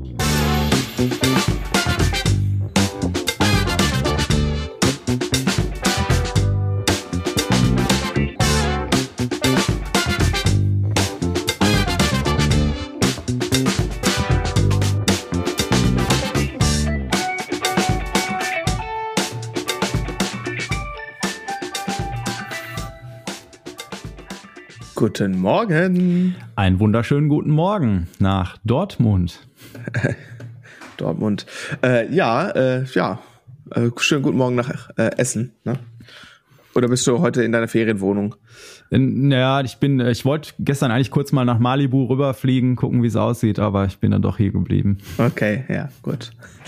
Guten Morgen. Einen wunderschönen guten Morgen nach Dortmund. Dortmund. Schönen guten Morgen nach Essen. Ne? Oder bist du heute in deiner Ferienwohnung? Ja, ich wollte gestern eigentlich kurz mal nach Malibu rüberfliegen, gucken, wie es aussieht, aber ich bin dann doch hier geblieben. Okay, ja, gut.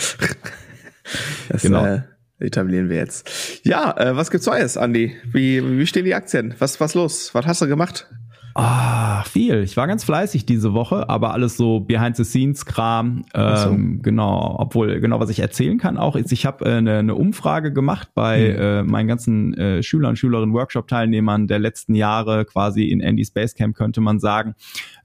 Das genau. Etablieren wir jetzt. Ja, was gibt's Neues, Andi? Wie stehen die Aktien? Was los? Was hast du gemacht? Viel. Ich war ganz fleißig diese Woche, aber alles so Behind-the-Scenes-Kram. Genau, obwohl, genau, was ich erzählen kann auch, ist, ich habe eine Umfrage gemacht bei meinen ganzen Schülern, Schülerinnen, Workshop-Teilnehmern der letzten Jahre, quasi in Andy's Basecamp, könnte man sagen,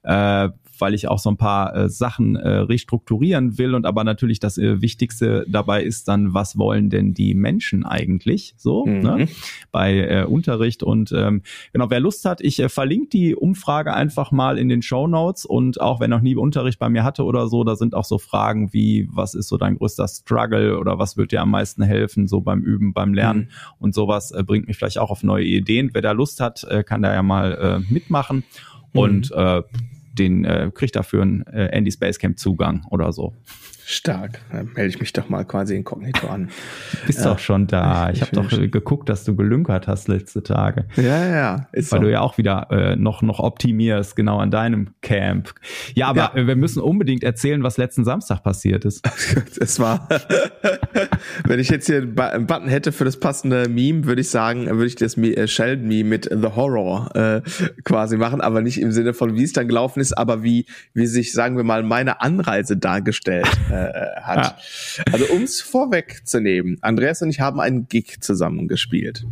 weil ich auch so ein paar Sachen restrukturieren will und aber natürlich das Wichtigste dabei ist dann, was wollen denn die Menschen eigentlich so ne? Bei Unterricht und genau, wer Lust hat, ich verlinke die Umfrage einfach mal in den Shownotes und auch wenn noch nie Unterricht bei mir hatte oder so, da sind auch so Fragen wie, was ist so dein größter Struggle oder was wird dir am meisten helfen, so beim Üben, beim Lernen und sowas bringt mich vielleicht auch auf neue Ideen. Wer da Lust hat, kann da ja mal mitmachen und den kriegt dafür einen Andy's Basecamp Zugang oder so. Stark. Dann melde ich mich doch mal quasi inkognito an. Du bist doch schon da. Ich habe doch geguckt, dass du gelünkert hast letzte Tage. Ja. Weil du ja auch wieder noch optimierst, genau an deinem Camp. Ja, aber wir müssen unbedingt erzählen, was letzten Samstag passiert ist. Es war, wenn ich jetzt hier einen Button hätte für das passende Meme, würde ich das Sheldon-Meme mit The Horror quasi machen, aber nicht im Sinne von, wie es dann gelaufen ist, aber wie sich, sagen wir mal, meine Anreise dargestellt hat. Ja. Also um es vorwegzunehmen, Andreas und ich haben einen Gig zusammen gespielt.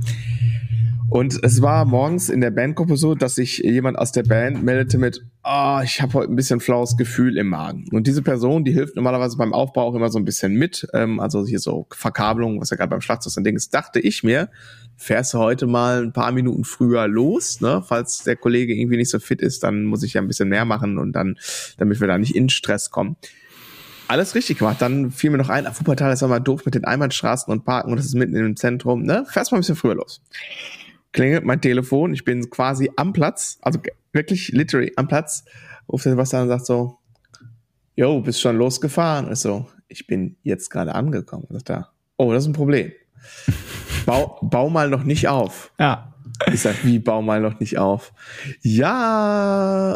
Und es war morgens in der Bandgruppe so, dass sich jemand aus der Band meldete mit, ich habe heute ein bisschen flaues Gefühl im Magen. Und diese Person, die hilft normalerweise beim Aufbau auch immer so ein bisschen mit, also hier so Verkabelung, was ja gerade beim Schlagzeug so ein Ding ist, dachte ich mir, fährst du heute mal ein paar Minuten früher los, ne? Falls der Kollege irgendwie nicht so fit ist, dann muss ich ja ein bisschen mehr machen und dann, damit wir da nicht in Stress kommen. Alles richtig gemacht. Dann fiel mir noch ein, Wuppertal ist aber doof mit den Einbahnstraßen und Parken und das ist mitten im Zentrum, ne? Fährst mal ein bisschen früher los. Klingelt mein Telefon, ich bin quasi am Platz, also wirklich literally am Platz, ruft der Sebastian und sagt so, yo, bist schon losgefahren? Und ich so, ich bin jetzt gerade angekommen. Und sagt er, oh, das ist ein Problem. Bau mal noch nicht auf. Ja. Ich sag, wie bau mal noch nicht auf? Ja,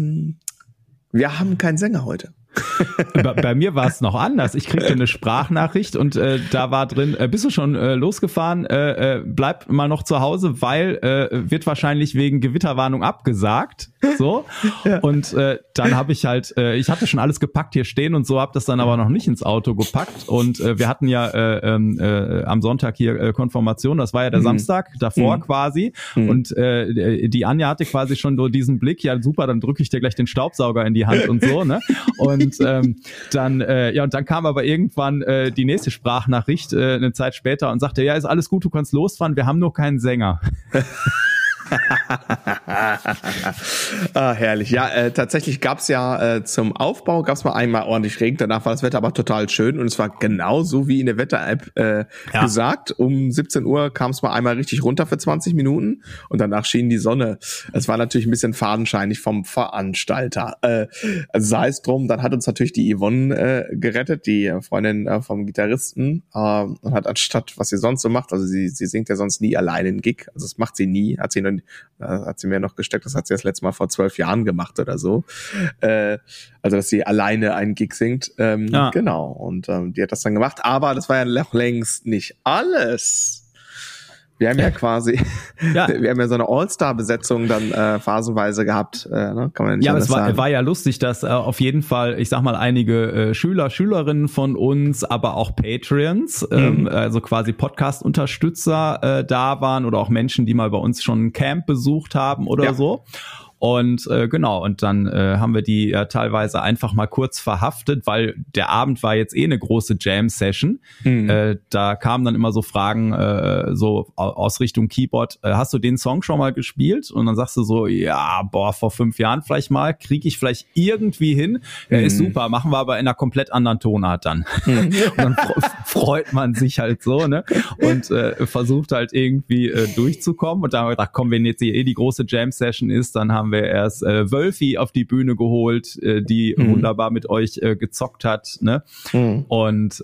wir haben keinen Sänger heute. Bei mir war es noch anders. Ich kriegte eine Sprachnachricht und da war drin, bist du schon losgefahren? Bleib mal noch zu Hause, weil wird wahrscheinlich wegen Gewitterwarnung abgesagt. So. Ja. Und dann habe ich halt, ich hatte schon alles gepackt hier stehen und so, habe das dann aber noch nicht ins Auto gepackt. Und wir hatten ja am Sonntag hier Konfirmation, das war ja der Samstag davor quasi. Und die Anja hatte quasi schon so diesen Blick, ja super, dann drücke ich dir gleich den Staubsauger in die Hand und so, ne? Und dann kam aber irgendwann die nächste Sprachnachricht eine Zeit später und sagte, ja, ist alles gut, du kannst losfahren, wir haben nur keinen Sänger. Herrlich. Ja, tatsächlich gab's ja zum Aufbau gab's mal einmal ordentlich Regen, danach war das Wetter aber total schön und es war genauso wie in der Wetter-App gesagt. Um 17 Uhr kam es mal einmal richtig runter für 20 Minuten und danach schien die Sonne. Es war natürlich ein bisschen fadenscheinig vom Veranstalter. Also sei es drum, dann hat uns natürlich die Yvonne gerettet, die Freundin vom Gitarristen, und hat anstatt, was sie sonst so macht, also sie singt ja sonst nie alleine einen Gig, also das macht sie nie, hat sie mir noch gesteckt, das hat sie das letzte Mal vor 12 Jahren gemacht oder so. Also, dass sie alleine einen Gig singt. Genau. Und die hat das dann gemacht. Aber das war ja noch längst nicht alles. Wir haben ja quasi, wir haben ja so eine All-Star-Besetzung dann phasenweise gehabt. Ne? Kann man nicht aber es sagen. War ja lustig, dass auf jeden Fall, ich sag mal, einige Schüler, Schülerinnen von uns, aber auch Patreons, also quasi Podcast-Unterstützer da waren oder auch Menschen, die mal bei uns schon ein Camp besucht haben oder so. Und genau, und dann haben wir die teilweise einfach mal kurz verhaftet, weil der Abend war jetzt eine große Jam-Session. Da kamen dann immer so Fragen so aus Richtung Keyboard, hast du den Song schon mal gespielt? Und dann sagst du so, ja, vor 5 Jahren vielleicht mal, kriege ich vielleicht irgendwie hin. Ist super, machen wir aber in einer komplett anderen Tonart dann. Und dann freut man sich halt so, ne? Und versucht halt irgendwie durchzukommen. Und da haben wir gedacht, komm, wenn jetzt hier die große Jam-Session ist, dann haben wir erst Wölfi auf die Bühne geholt, die wunderbar mit euch gezockt hat, ne? Und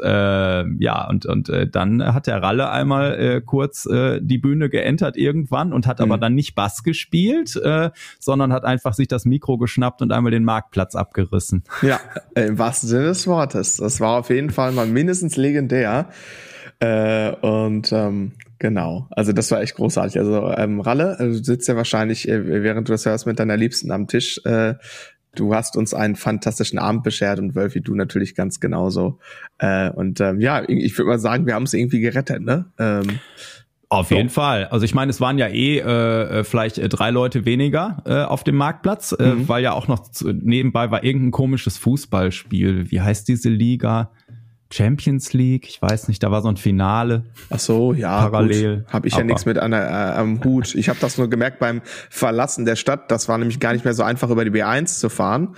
dann hat der Ralle einmal kurz die Bühne geentert irgendwann und hat aber dann nicht Bass gespielt, sondern hat einfach sich das Mikro geschnappt und einmal den Marktplatz abgerissen. Ja, im wahrsten Sinne des Wortes. Das war auf jeden Fall mal mindestens legendär. Genau, also das war echt großartig. Also Ralle, du sitzt ja wahrscheinlich, während du das hörst, mit deiner Liebsten am Tisch. Du hast uns einen fantastischen Abend beschert und Wölfi, du natürlich ganz genauso. Ich würde mal sagen, wir haben es irgendwie gerettet, ne? Auf jeden Fall. Also ich meine, es waren ja vielleicht 3 Leute weniger auf dem Marktplatz, weil ja auch noch nebenbei war irgendein komisches Fußballspiel. Wie heißt diese Liga? Champions League, ich weiß nicht, da war so ein Finale. Ach so, ja, parallel. Habe ich ja nichts mit am Hut. Ich habe das nur gemerkt beim Verlassen der Stadt. Das war nämlich gar nicht mehr so einfach, über die B1 zu fahren.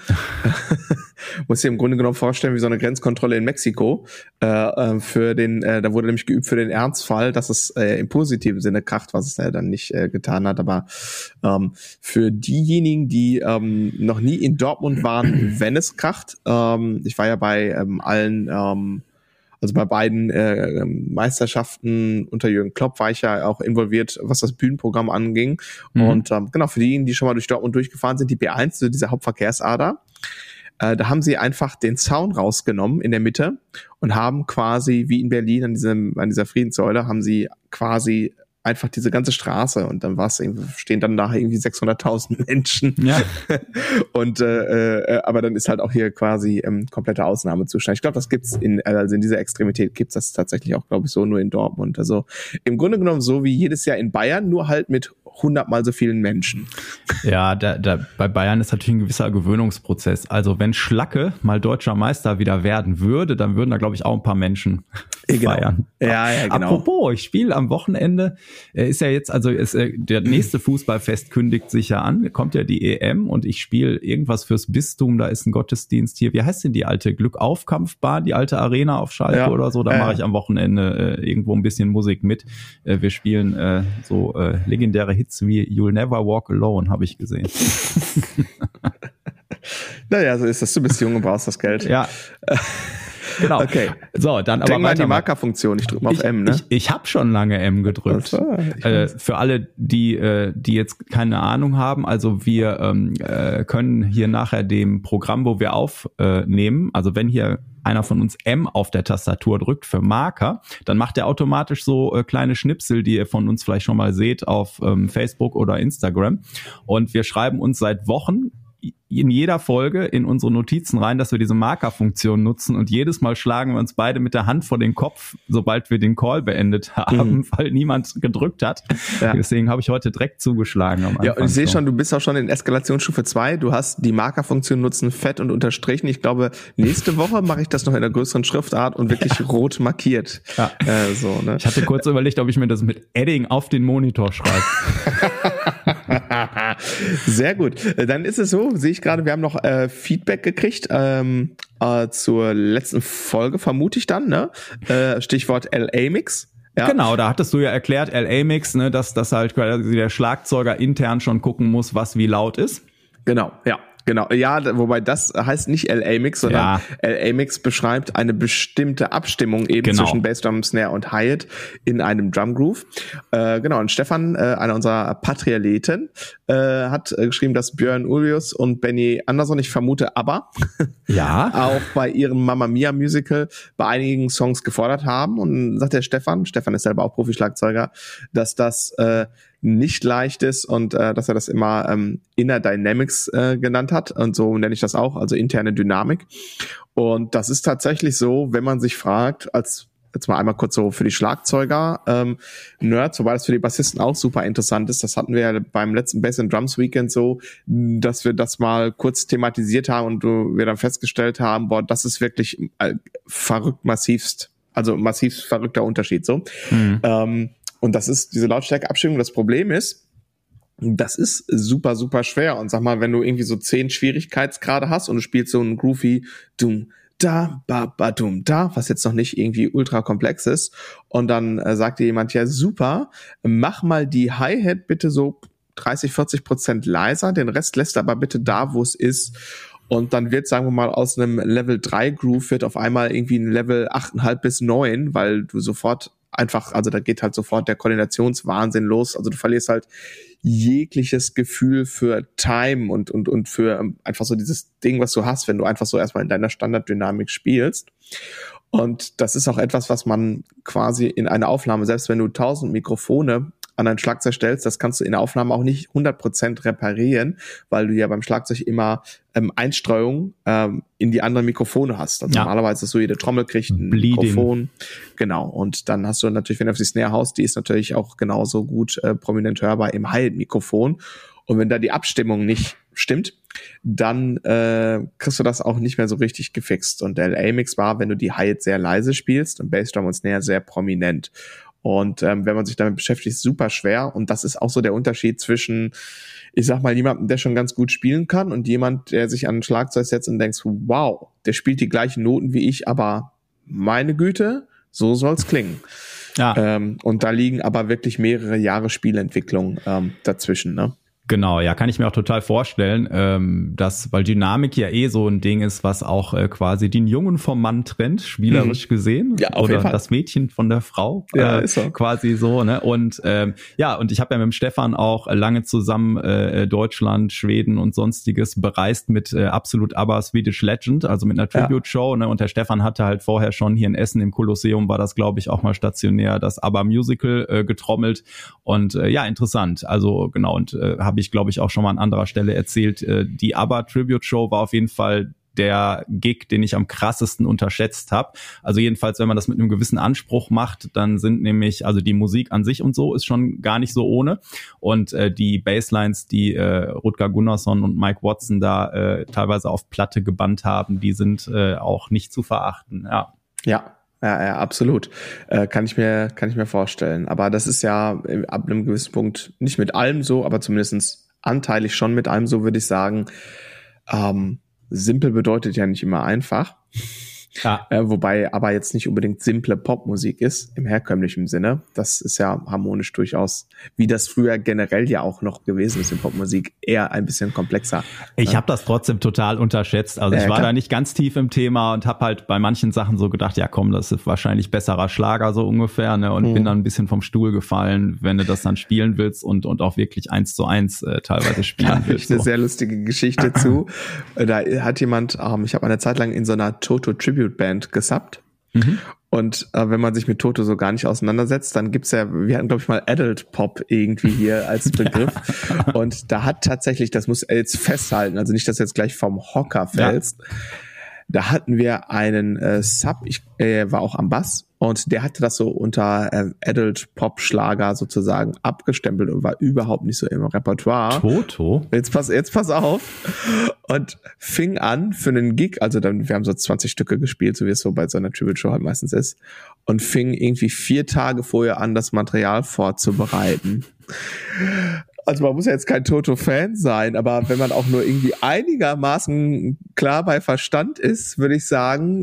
Muss dir im Grunde genommen vorstellen, wie so eine Grenzkontrolle in Mexiko. Da wurde nämlich geübt für den Ernstfall, dass es im positiven Sinne kracht, was es dann nicht getan hat. Aber für diejenigen, die noch nie in Dortmund waren, wenn es kracht, ich war ja bei allen also bei beiden Meisterschaften unter Jürgen Klopp war ich ja auch involviert, was das Bühnenprogramm anging. Und genau, für diejenigen, die schon mal durch Dortmund durchgefahren sind, die B1, so diese Hauptverkehrsader, da haben sie einfach den Zaun rausgenommen in der Mitte und haben quasi, wie in Berlin an dieser Friedenssäule, haben sie quasi einfach diese ganze Straße und dann stehen dann da irgendwie 600.000 Menschen. Ja. Und aber dann ist halt auch hier quasi kompletter Ausnahmezustand. Ich glaube, das gibt's in dieser Extremität gibt's das tatsächlich auch, glaube ich, so nur in Dortmund. Also im Grunde genommen so wie jedes Jahr in Bayern, nur halt mit 100-mal so vielen Menschen. Ja, bei Bayern ist natürlich ein gewisser Gewöhnungsprozess. Also wenn Schlacke mal deutscher Meister wieder werden würde, dann würden da, glaube ich, auch ein paar Menschen feiern. Ja, genau. Apropos, ich spiele am Wochenende, ist ja jetzt, also der nächste Fußballfest kündigt sich ja an, kommt ja die EM und ich spiele irgendwas fürs Bistum, da ist ein Gottesdienst hier. Wie heißt denn die alte Glückaufkampfbahn, die alte Arena auf Schalke oder so? Da mache ich am Wochenende irgendwo ein bisschen Musik mit. Wir spielen so legendäre Hits wie You'll Never Walk Alone, habe ich gesehen. Naja, so ist das. Du bist jung und brauchst das Geld. Ja. Genau. Okay. So, dann Denk aber mal an die Markerfunktion. Ich drücke mal auf M, ne? Ich habe schon lange M gedrückt. Für alle, die jetzt keine Ahnung haben, also wir können hier nachher dem Programm, wo wir aufnehmen, also wenn hier einer von uns M auf der Tastatur drückt für Marker, dann macht er automatisch so kleine Schnipsel, die ihr von uns vielleicht schon mal seht auf Facebook oder Instagram. Und wir schreiben uns seit Wochen in jeder Folge in unsere Notizen rein, dass wir diese Markerfunktion nutzen und jedes Mal schlagen wir uns beide mit der Hand vor den Kopf, sobald wir den Call beendet haben, weil niemand gedrückt hat. Ja. Deswegen habe ich heute direkt zugeschlagen am Anfang. Ja, und ich sehe schon, du bist auch schon in Eskalationsstufe 2. Du hast die Markerfunktion nutzen, fett und unterstrichen. Ich glaube, nächste Woche mache ich das noch in einer größeren Schriftart und wirklich rot markiert. Ja. Ne? Ich hatte kurz überlegt, ob ich mir das mit Edding auf den Monitor schreibe. Sehr gut. Dann ist es so, sehe ich gerade, wir haben noch Feedback gekriegt zur letzten Folge, vermute ich dann, ne? Stichwort LA-Mix. Ja. Genau, da hattest du ja erklärt, LA-Mix, ne, dass halt quasi der Schlagzeuger intern schon gucken muss, was wie laut ist. Genau, ja. Genau, ja, wobei das heißt nicht LA-Mix, sondern LA-Mix beschreibt eine bestimmte Abstimmung eben zwischen Bassdrum, Snare und Hi-Hat in einem Drumgroove. Genau, und Stefan, einer unserer Patrialeten, hat geschrieben, dass Björn Ulrius und Benny Andersson, ich vermute ABBA, auch bei ihrem Mamma Mia Musical bei einigen Songs gefordert haben. Und sagt der Stefan ist selber auch Profi-Schlagzeuger, dass das nicht leicht ist und dass er das immer Inner Dynamics genannt hat und so nenne ich das auch, also interne Dynamik. Und das ist tatsächlich so, wenn man sich fragt, als jetzt mal einmal kurz so für die Schlagzeuger Nerds, wobei das für die Bassisten auch super interessant ist. Das hatten wir ja beim letzten Bass and Drums Weekend so, dass wir das mal kurz thematisiert haben und wir dann festgestellt haben, boah, das ist wirklich verrückt massivst verrückter Unterschied so. Und das ist diese Lautstärkeabstimmung. Das Problem ist, das ist super, super schwer. Und sag mal, wenn du irgendwie so 10 Schwierigkeitsgrade hast und du spielst so ein groovy Dum da ba ba dum da, was jetzt noch nicht irgendwie ultra komplex ist, und dann sagt dir jemand, ja super, mach mal die Hi-Hat bitte so 30-40% leiser, den Rest lässt aber bitte da, wo es ist. Und dann wird, sagen wir mal, aus einem Level 3 Groove wird auf einmal irgendwie ein Level 8,5 bis 9, weil du sofort einfach, also da geht halt sofort der Koordinationswahnsinn los. Also du verlierst halt jegliches Gefühl für Time und für einfach so dieses Ding, was du hast, wenn du einfach so erstmal in deiner Standarddynamik spielst. Und das ist auch etwas, was man quasi in einer Aufnahme, selbst wenn du 1000 Mikrofone an ein Schlagzeug stellst, das kannst du in der Aufnahme auch nicht 100% reparieren, weil du ja beim Schlagzeug immer Einstreuung in die anderen Mikrofone hast. Also normalerweise ist so, jede Trommel kriegt ein Mikrofon. Genau. Und dann hast du natürlich, wenn du auf die Snare haust, die ist natürlich auch genauso gut prominent hörbar im Hi-Hat-Mikrofon. Und wenn da die Abstimmung nicht stimmt, dann kriegst du das auch nicht mehr so richtig gefixt. Und der LA-Mix war, wenn du die Hi-Hat sehr leise spielst und Bassdrum und Snare sehr prominent. Und wenn man sich damit beschäftigt, ist super schwer. Und das ist auch so der Unterschied zwischen, ich sag mal, jemandem, der schon ganz gut spielen kann, und jemand, der sich an ein Schlagzeug setzt und denkt, wow, der spielt die gleichen Noten wie ich, aber meine Güte, so soll's klingen. Ja. Und da liegen aber wirklich mehrere Jahre Spielentwicklung dazwischen, ne? Genau, ja, kann ich mir auch total vorstellen, weil Dynamik ja so ein Ding ist, was auch quasi den Jungen vom Mann trennt, spielerisch gesehen. Ja, auf jeden Fall. Das Mädchen von der Frau. Ja, ist so. Quasi so, ne? Und und ich habe ja mit dem Stefan auch lange zusammen Deutschland, Schweden und sonstiges bereist mit Absolut ABBA Swedish Legend, also mit einer Tribute-Show, ne? Und der Stefan hatte halt vorher schon hier in Essen im Kolosseum, war das, glaube ich, auch mal stationär, das ABBA Musical getrommelt. Und interessant. Also genau, und habe ich, glaube ich, auch schon mal an anderer Stelle erzählt. Die ABBA Tribute Show war auf jeden Fall der Gig, den ich am krassesten unterschätzt habe. Also jedenfalls, wenn man das mit einem gewissen Anspruch macht, dann sind nämlich, also die Musik an sich und so ist schon gar nicht so ohne. Und die Basslines, die Rutger Gunnarsson und Mike Watson da teilweise auf Platte gebannt haben, die sind auch nicht zu verachten. Ja, absolut. Kann ich mir vorstellen. Aber das ist ja ab einem gewissen Punkt nicht mit allem so, aber zumindest anteilig schon mit allem so, würde ich sagen. Simpel bedeutet ja nicht immer einfach. Ja. Wobei aber jetzt nicht unbedingt simple Popmusik ist, im herkömmlichen Sinne. Das ist ja harmonisch durchaus, wie das früher generell ja auch noch gewesen ist in Popmusik, eher ein bisschen komplexer. Ich habe das trotzdem total unterschätzt. Also ich war da nicht ganz tief im Thema und habe halt bei manchen Sachen so gedacht, ja komm, das ist wahrscheinlich besserer Schlager so ungefähr, ne? Und bin dann ein bisschen vom Stuhl gefallen, wenn du das dann spielen willst und auch wirklich 1:1 teilweise spielen willst. Da eine sehr lustige Geschichte zu. Da hat jemand, ich habe eine Zeit lang in so einer Toto Tribute Band gesubbt. Und wenn man sich mit Toto so gar nicht auseinandersetzt, dann gibt's ja, wir hatten glaube ich mal Adult Pop irgendwie hier als Begriff. Und da hat tatsächlich, das muss er jetzt festhalten, also nicht, dass du jetzt gleich vom Hocker fällst. Ja. Da hatten wir einen Sub, war auch am Bass, und der hatte das so unter Adult-Pop-Schlager sozusagen abgestempelt und war überhaupt nicht so im Repertoire. Toto? Jetzt pass auf. Und fing an für einen Gig, also wir haben so 20 Stücke gespielt, so wie es so bei so einer Tribute-Show halt meistens ist, und fing irgendwie 4 Tage vorher an, das Material vorzubereiten. Also man muss ja jetzt kein Toto-Fan sein, aber wenn man auch nur irgendwie einigermaßen klar bei Verstand ist, würde ich sagen,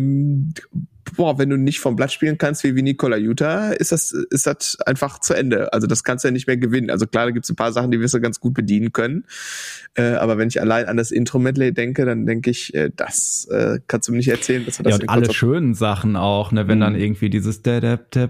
wenn du nicht vom Blatt spielen kannst wie Nicola Jutta, ist das einfach zu Ende. Also das kannst du ja nicht mehr gewinnen. Also klar, da gibt's ein paar Sachen, die wirst du ganz gut bedienen können. Aber wenn ich allein an das Intro-Medley denke, dann denke ich, das kannst du mir nicht erzählen, dass du das. Ja, und alle schönen Sachen auch, ne, wenn dann irgendwie dieses das,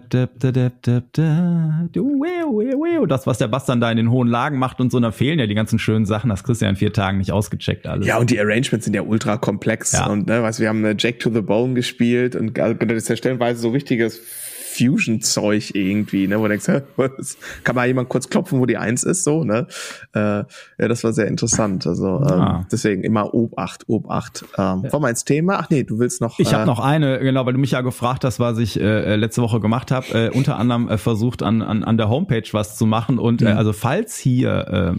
was der Bass dann da in den hohen Lagen macht und so, da fehlen ja die ganzen schönen Sachen, das kriegst du ja in 4 Tagen nicht ausgecheckt alles. Ja, und die Arrangements sind ja ultra komplex. Ja. Und wir haben Jack to the Bone gespielt und das ist ja stellenweise so richtiges Fusion-Zeug irgendwie, ne, wo du denkst, kann mal jemand kurz klopfen, wo die 1 ist, so, ne? Ja, das war sehr interessant. Also deswegen immer Obacht. Wollen wir ins Thema? Ach nee, du willst noch. Ich habe noch eine, genau, weil du mich ja gefragt hast, was ich letzte Woche gemacht habe. Unter anderem versucht an der Homepage was zu machen und also falls hier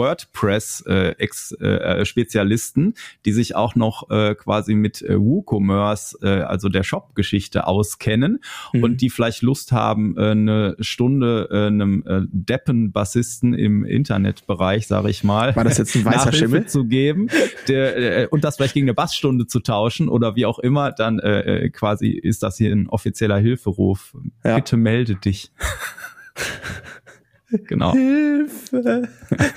WordPress-Spezialisten, die sich auch noch quasi mit WooCommerce, also der Shop-Geschichte auskennen und die vielleicht Lust haben, eine Stunde einem Deppen-Bassisten im Internetbereich, sage ich mal, war das jetzt ein weißer Schimmel zu geben und das vielleicht gegen eine Bassstunde zu tauschen oder wie auch immer, dann quasi ist das hier ein offizieller Hilferuf. Ja. Bitte melde dich. Genau. Hilfe.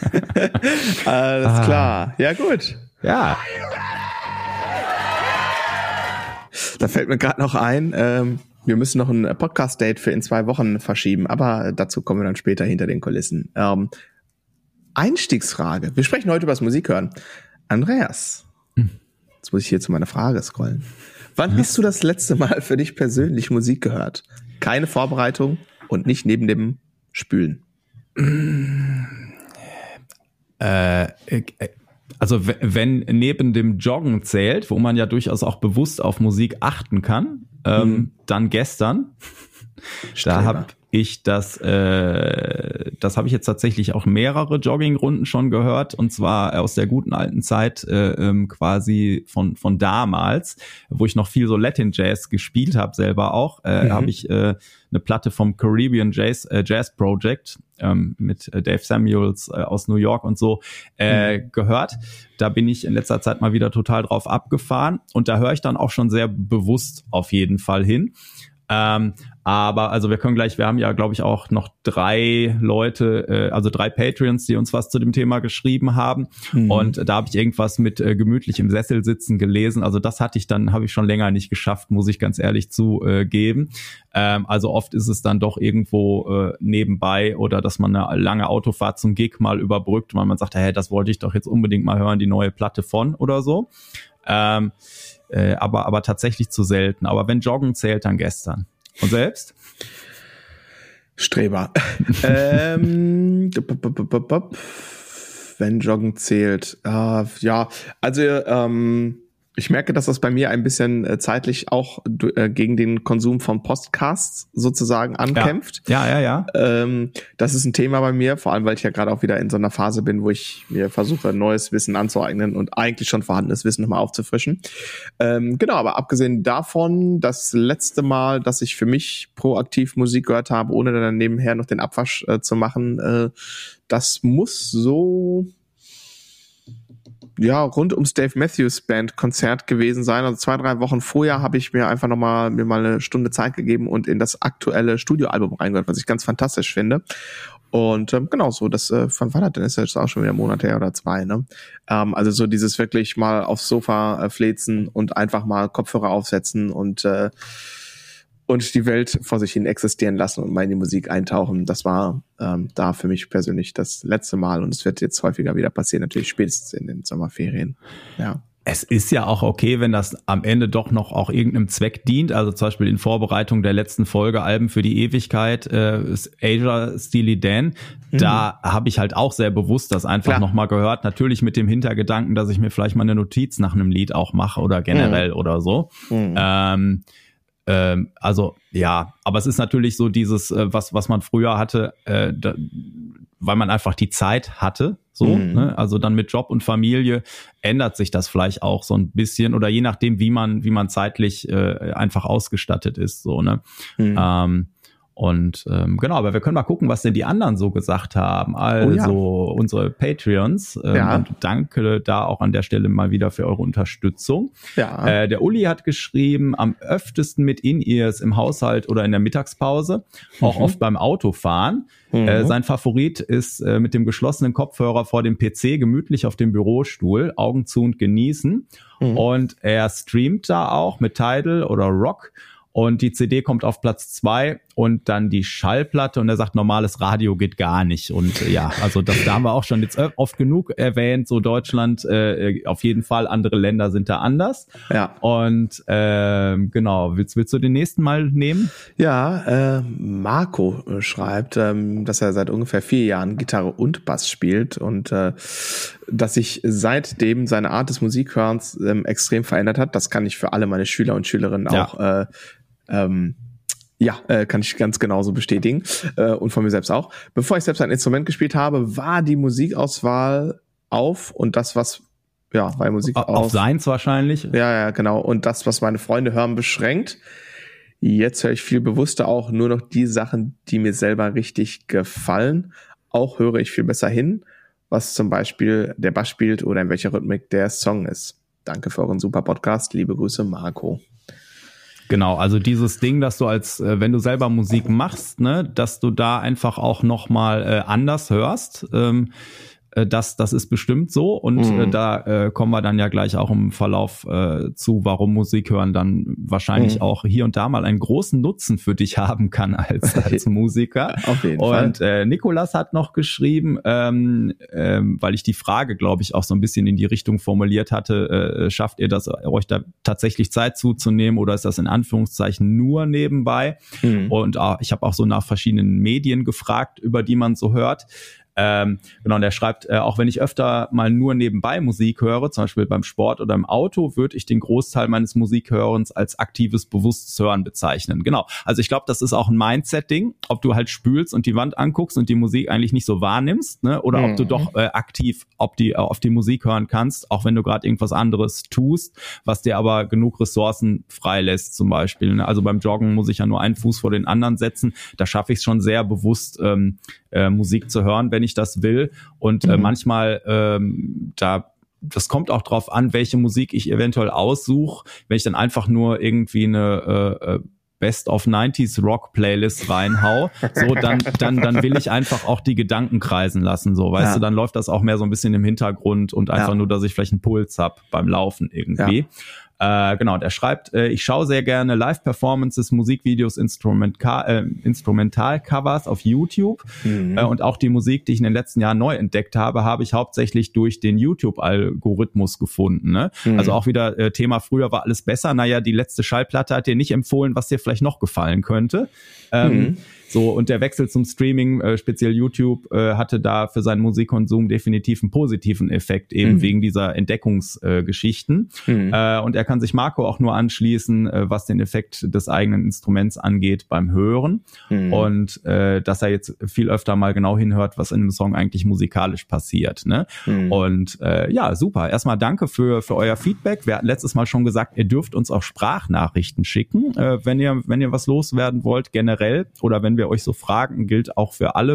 Alles klar. Ja, gut. Ja. Da fällt mir gerade noch ein, wir müssen noch ein Podcast-Date für in 2 Wochen verschieben, aber dazu kommen wir dann später hinter den Kulissen. Einstiegsfrage. Wir sprechen heute über das Musikhören. Andreas, jetzt muss ich hier zu meiner Frage scrollen. Wann hast du das letzte Mal für dich persönlich Musik gehört? Keine Vorbereitung und nicht neben dem Spülen. Also wenn neben dem Joggen zählt, wo man ja durchaus auch bewusst auf Musik achten kann, dann gestern. Da habe ich das habe ich jetzt tatsächlich auch mehrere Joggingrunden schon gehört, und zwar aus der guten alten Zeit quasi von damals, wo ich noch viel so Latin Jazz gespielt habe selber auch, habe ich eine Platte vom Caribbean Jazz Project mit Dave Samuels aus New York und so gehört. Da bin ich in letzter Zeit mal wieder total drauf abgefahren und da höre ich dann auch schon sehr bewusst auf jeden Fall hin. Aber also wir haben ja, glaube ich, auch noch 3 Leute, also 3 Patreons, die uns was zu dem Thema geschrieben haben. Und da habe ich irgendwas mit gemütlich im Sessel sitzen gelesen. Also das habe ich schon länger nicht geschafft, muss ich ganz ehrlich zugeben. Also oft ist es dann doch irgendwo nebenbei oder dass man eine lange Autofahrt zum Gig mal überbrückt, weil man sagt, hey, das wollte ich doch jetzt unbedingt mal hören, die neue Platte von oder so. Aber tatsächlich zu selten. Aber wenn Joggen zählt, dann gestern. Und selbst? Streber. Wenn Joggen zählt. Ja, also ich merke, dass das bei mir ein bisschen zeitlich auch gegen den Konsum von Podcasts sozusagen ankämpft. Ja. Das ist ein Thema bei mir, vor allem, weil ich ja gerade auch wieder in so einer Phase bin, wo ich mir versuche, neues Wissen anzueignen und eigentlich schon vorhandenes Wissen nochmal aufzufrischen. Genau, aber abgesehen davon, das letzte Mal, dass ich für mich proaktiv Musik gehört habe, ohne dann nebenher noch den Abwasch zu machen, das muss so... ja, rund ums Dave Matthews Band Konzert gewesen sein. Also 2-3 Wochen vorher habe ich mir einfach mir mal eine Stunde Zeit gegeben und in das aktuelle Studioalbum reingehört, was ich ganz fantastisch finde. Und genau so, das von wann hat denn, ist jetzt auch schon wieder einen Monat her oder 2, ne? Also so dieses wirklich mal aufs Sofa fläzen und einfach mal Kopfhörer aufsetzen und die Welt vor sich hin existieren lassen und mal in die Musik eintauchen. Das war da für mich persönlich das letzte Mal und es wird jetzt häufiger wieder passieren, natürlich spätestens in den Sommerferien. Ja. Es ist ja auch okay, wenn das am Ende doch noch auch irgendeinem Zweck dient, also zum Beispiel in Vorbereitung der letzten Folge Alben für die Ewigkeit, Asia Steely Dan, da habe ich halt auch sehr bewusst das einfach nochmal gehört, natürlich mit dem Hintergedanken, dass ich mir vielleicht mal eine Notiz nach einem Lied auch mache oder generell oder so. Also ja, aber es ist natürlich so dieses, was man früher hatte, weil man einfach die Zeit hatte, so, ne? Also dann mit Job und Familie ändert sich das vielleicht auch so ein bisschen oder je nachdem, wie man zeitlich einfach ausgestattet ist, so, ne? Genau, aber wir können mal gucken, was denn die anderen so gesagt haben. Also unsere Patreons. Und danke da auch an der Stelle mal wieder für eure Unterstützung. Ja. Der Uli hat geschrieben, am öftesten mit In-Ears im Haushalt oder in der Mittagspause, auch oft beim Autofahren. Sein Favorit ist mit dem geschlossenen Kopfhörer vor dem PC gemütlich auf dem Bürostuhl, Augen zu und genießen. Und er streamt da auch mit Tidal oder Rock. Und die CD kommt auf Platz 2 und dann die Schallplatte und er sagt, normales Radio geht gar nicht. Und ja, also da haben wir auch schon jetzt oft genug erwähnt, so Deutschland auf jeden Fall, andere Länder sind da anders. Ja. Und genau, willst du den nächsten mal nehmen? Ja, Marco schreibt, dass er seit ungefähr 4 Jahren Gitarre und Bass spielt und dass sich seitdem seine Art des Musikhörens extrem verändert hat. Das kann ich für alle meine Schüler und Schülerinnen auch kann ich ganz genauso bestätigen und von mir selbst auch. Bevor ich selbst ein Instrument gespielt habe, war die Musikauswahl auf und das, was weil Musik auf seins wahrscheinlich. Ja, genau. Und das, was meine Freunde hören, beschränkt. Jetzt höre ich viel bewusster auch nur noch die Sachen, die mir selber richtig gefallen. Auch höre ich viel besser hin, was zum Beispiel der Bass spielt oder in welcher Rhythmik der Song ist. Danke für euren super Podcast. Liebe Grüße, Marco. Genau, also dieses Ding, dass du wenn du selber Musik machst, ne, dass du da einfach auch nochmal anders hörst, das ist bestimmt so und da kommen wir dann ja gleich auch im Verlauf zu, warum Musik hören dann wahrscheinlich auch hier und da mal einen großen Nutzen für dich haben kann als Musiker. Auf jeden und Fall. Nikolas hat noch geschrieben, weil ich die Frage, glaube ich, auch so ein bisschen in die Richtung formuliert hatte, schafft ihr das, euch da tatsächlich Zeit zuzunehmen oder ist das in Anführungszeichen nur nebenbei? Und ich habe auch so nach verschiedenen Medien gefragt, über die man so hört. Genau, und er schreibt, auch wenn ich öfter mal nur nebenbei Musik höre, zum Beispiel beim Sport oder im Auto, würde ich den Großteil meines Musikhörens als aktives, bewusstes Hören bezeichnen. Genau, also ich glaube, das ist auch ein Mindset-Ding, ob du halt spülst und die Wand anguckst und die Musik eigentlich nicht so wahrnimmst, ne? Oder ob du doch aktiv auf die Musik hören kannst, auch wenn du gerade irgendwas anderes tust, was dir aber genug Ressourcen freilässt zum Beispiel. Ne? Also beim Joggen muss ich ja nur einen Fuß vor den anderen setzen, da schaffe ich es schon sehr bewusst, Musik zu hören, wenn ich das will. Und manchmal, das kommt auch drauf an, welche Musik ich eventuell aussuche. Wenn ich dann einfach nur irgendwie eine Best of 90s Rock Playlist reinhau, so dann will ich einfach auch die Gedanken kreisen lassen, so, weißt du, dann läuft das auch mehr so ein bisschen im Hintergrund und einfach nur, dass ich vielleicht einen Puls habe beim Laufen irgendwie. Genau, der schreibt, ich schaue sehr gerne Live-Performances, Musikvideos, Instrumentalcovers auf YouTube und auch die Musik, die ich in den letzten Jahren neu entdeckt habe ich hauptsächlich durch den YouTube-Algorithmus gefunden. Ne? Also auch wieder Thema, früher war alles besser. Naja, die letzte Schallplatte hat dir nicht empfohlen, was dir vielleicht noch gefallen könnte. So, und der Wechsel zum Streaming, speziell YouTube, hatte da für seinen Musikkonsum definitiv einen positiven Effekt, eben wegen dieser Entdeckungsgeschichten. Und er kann sich Marco auch nur anschließen, was den Effekt des eigenen Instruments angeht beim Hören. Und dass er jetzt viel öfter mal genau hinhört, was in einem Song eigentlich musikalisch passiert. Ne? Und ja, super. Erstmal danke für euer Feedback. Wir hatten letztes Mal schon gesagt, ihr dürft uns auch Sprachnachrichten schicken, wenn ihr was loswerden wollt, generell, oder wenn wir euch so fragen, gilt auch für alle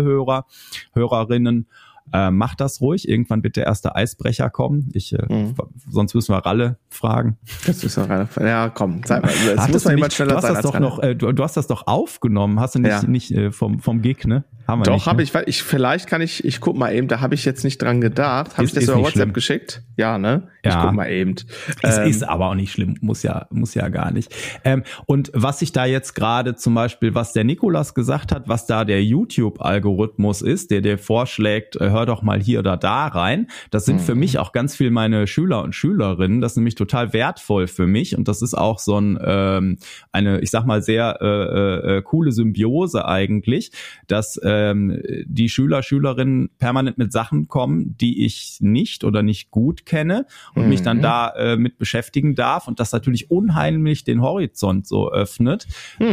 Hörerinnen. Macht das ruhig. Irgendwann wird der erste Eisbrecher kommen. Sonst müssen wir Ralle fragen. Das müssen wir Ralle fragen. Ja, komm. Es muss man jemand schneller sein als Ralle. Du hast das doch aufgenommen. Hast du nicht vom Gig, ne? Haben wir doch, nicht, habe ne? ich. Vielleicht kann ich guck mal eben, da habe ich jetzt nicht dran gedacht. Habe ich das über WhatsApp schlimm geschickt? Ja, ne? Ich guck mal eben. Ist aber auch nicht schlimm. Muss ja gar nicht. Und was ich da jetzt gerade zum Beispiel, was der Nikolas gesagt hat, was da der YouTube-Algorithmus ist, der dir vorschlägt, hör doch mal hier oder da rein. Das sind für mich auch ganz viel meine Schüler und Schülerinnen. Das ist nämlich total wertvoll für mich. Und das ist auch so eine, ich sag mal, sehr coole Symbiose eigentlich, dass die Schülerinnen permanent mit Sachen kommen, die ich nicht oder nicht gut kenne und mich dann da mit beschäftigen darf und das natürlich unheimlich den Horizont so öffnet.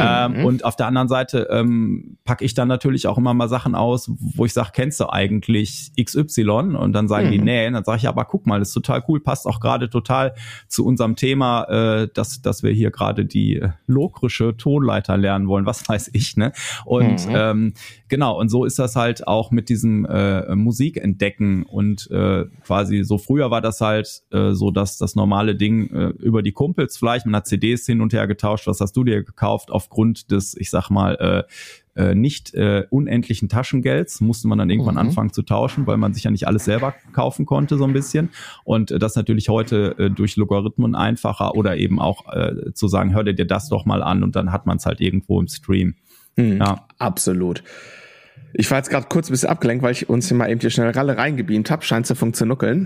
Und auf der anderen Seite packe ich dann natürlich auch immer mal Sachen aus, wo ich sage, kennst du eigentlich XY? Und dann sagen die, nee. Und dann sage ich, aber guck mal, das ist total cool, passt auch gerade total zu unserem Thema, dass wir hier gerade die lokrische Tonleiter lernen wollen, was weiß ich, ne? Und genau, und so ist das halt auch mit diesem Musikentdecken und quasi so früher war das halt so, dass das normale Ding über die Kumpels vielleicht, man hat CDs hin und her getauscht, was hast du dir gekauft, aufgrund des, ich sag mal, nicht unendlichen Taschengelds musste man dann irgendwann anfangen zu tauschen, weil man sich ja nicht alles selber kaufen konnte so ein bisschen und das natürlich heute durch Logarithmen einfacher oder eben auch zu sagen, hör dir das doch mal an und dann hat man es halt irgendwo im Stream. Ja, absolut. Ich war jetzt gerade kurz ein bisschen abgelenkt, weil ich uns hier mal eben schnell Ralle reingebeamt habe. Scheint zu funktionieren.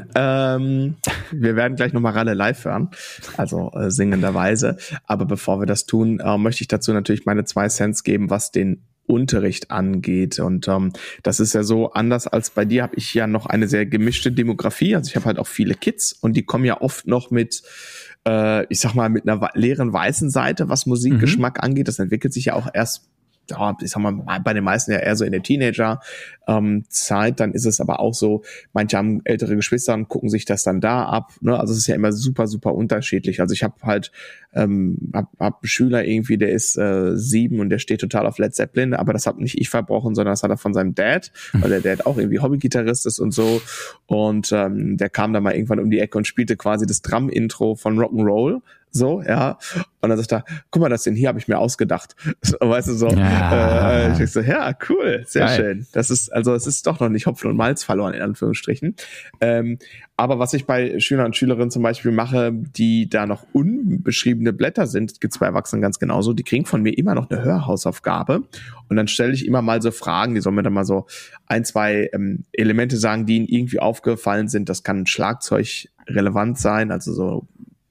Wir werden gleich nochmal Ralle live hören, also singenderweise. Aber bevor wir das tun, möchte ich dazu natürlich meine 2 Cents geben, was den Unterricht angeht. Und das ist ja so, anders als bei dir habe ich ja noch eine sehr gemischte Demografie. Also ich habe halt auch viele Kids und die kommen ja oft noch mit ich sag mal, mit einer leeren weißen Seite, was Musikgeschmack angeht. Das entwickelt sich ja auch erst, ja, ich sag mal, bei den meisten ja eher so in der Teenager-Zeit. Dann ist es aber auch so, manche haben ältere Geschwister und gucken sich das dann da ab. Ne? Also es ist ja immer super, super unterschiedlich. Also ich habe halt hab einen Schüler irgendwie, der ist 7 und der steht total auf Led Zeppelin, aber das hat nicht ich verbrochen, sondern das hat er von seinem Dad, weil der Dad auch irgendwie Hobbygitarrist ist und so. Und der kam dann mal irgendwann um die Ecke und spielte quasi das Drum-Intro von Rock'n'Roll. So, ja. Und dann sagt er, guck mal, das denn hier habe ich mir ausgedacht. Weißt du, so. Ja. Ich so, ja, cool, sehr geil. Schön. Das ist, also es ist doch noch nicht Hopfen und Malz verloren, in Anführungsstrichen. Aber was ich bei Schülern und Schülerinnen zum Beispiel mache, die da noch unbeschriebene Blätter sind, gibt's bei Erwachsenen ganz genauso, die kriegen von mir immer noch eine Hörhausaufgabe. Und dann stelle ich immer mal so Fragen, die sollen mir dann mal so 1, 2 Elemente sagen, die ihnen irgendwie aufgefallen sind. Das kann Schlagzeug relevant sein, also so,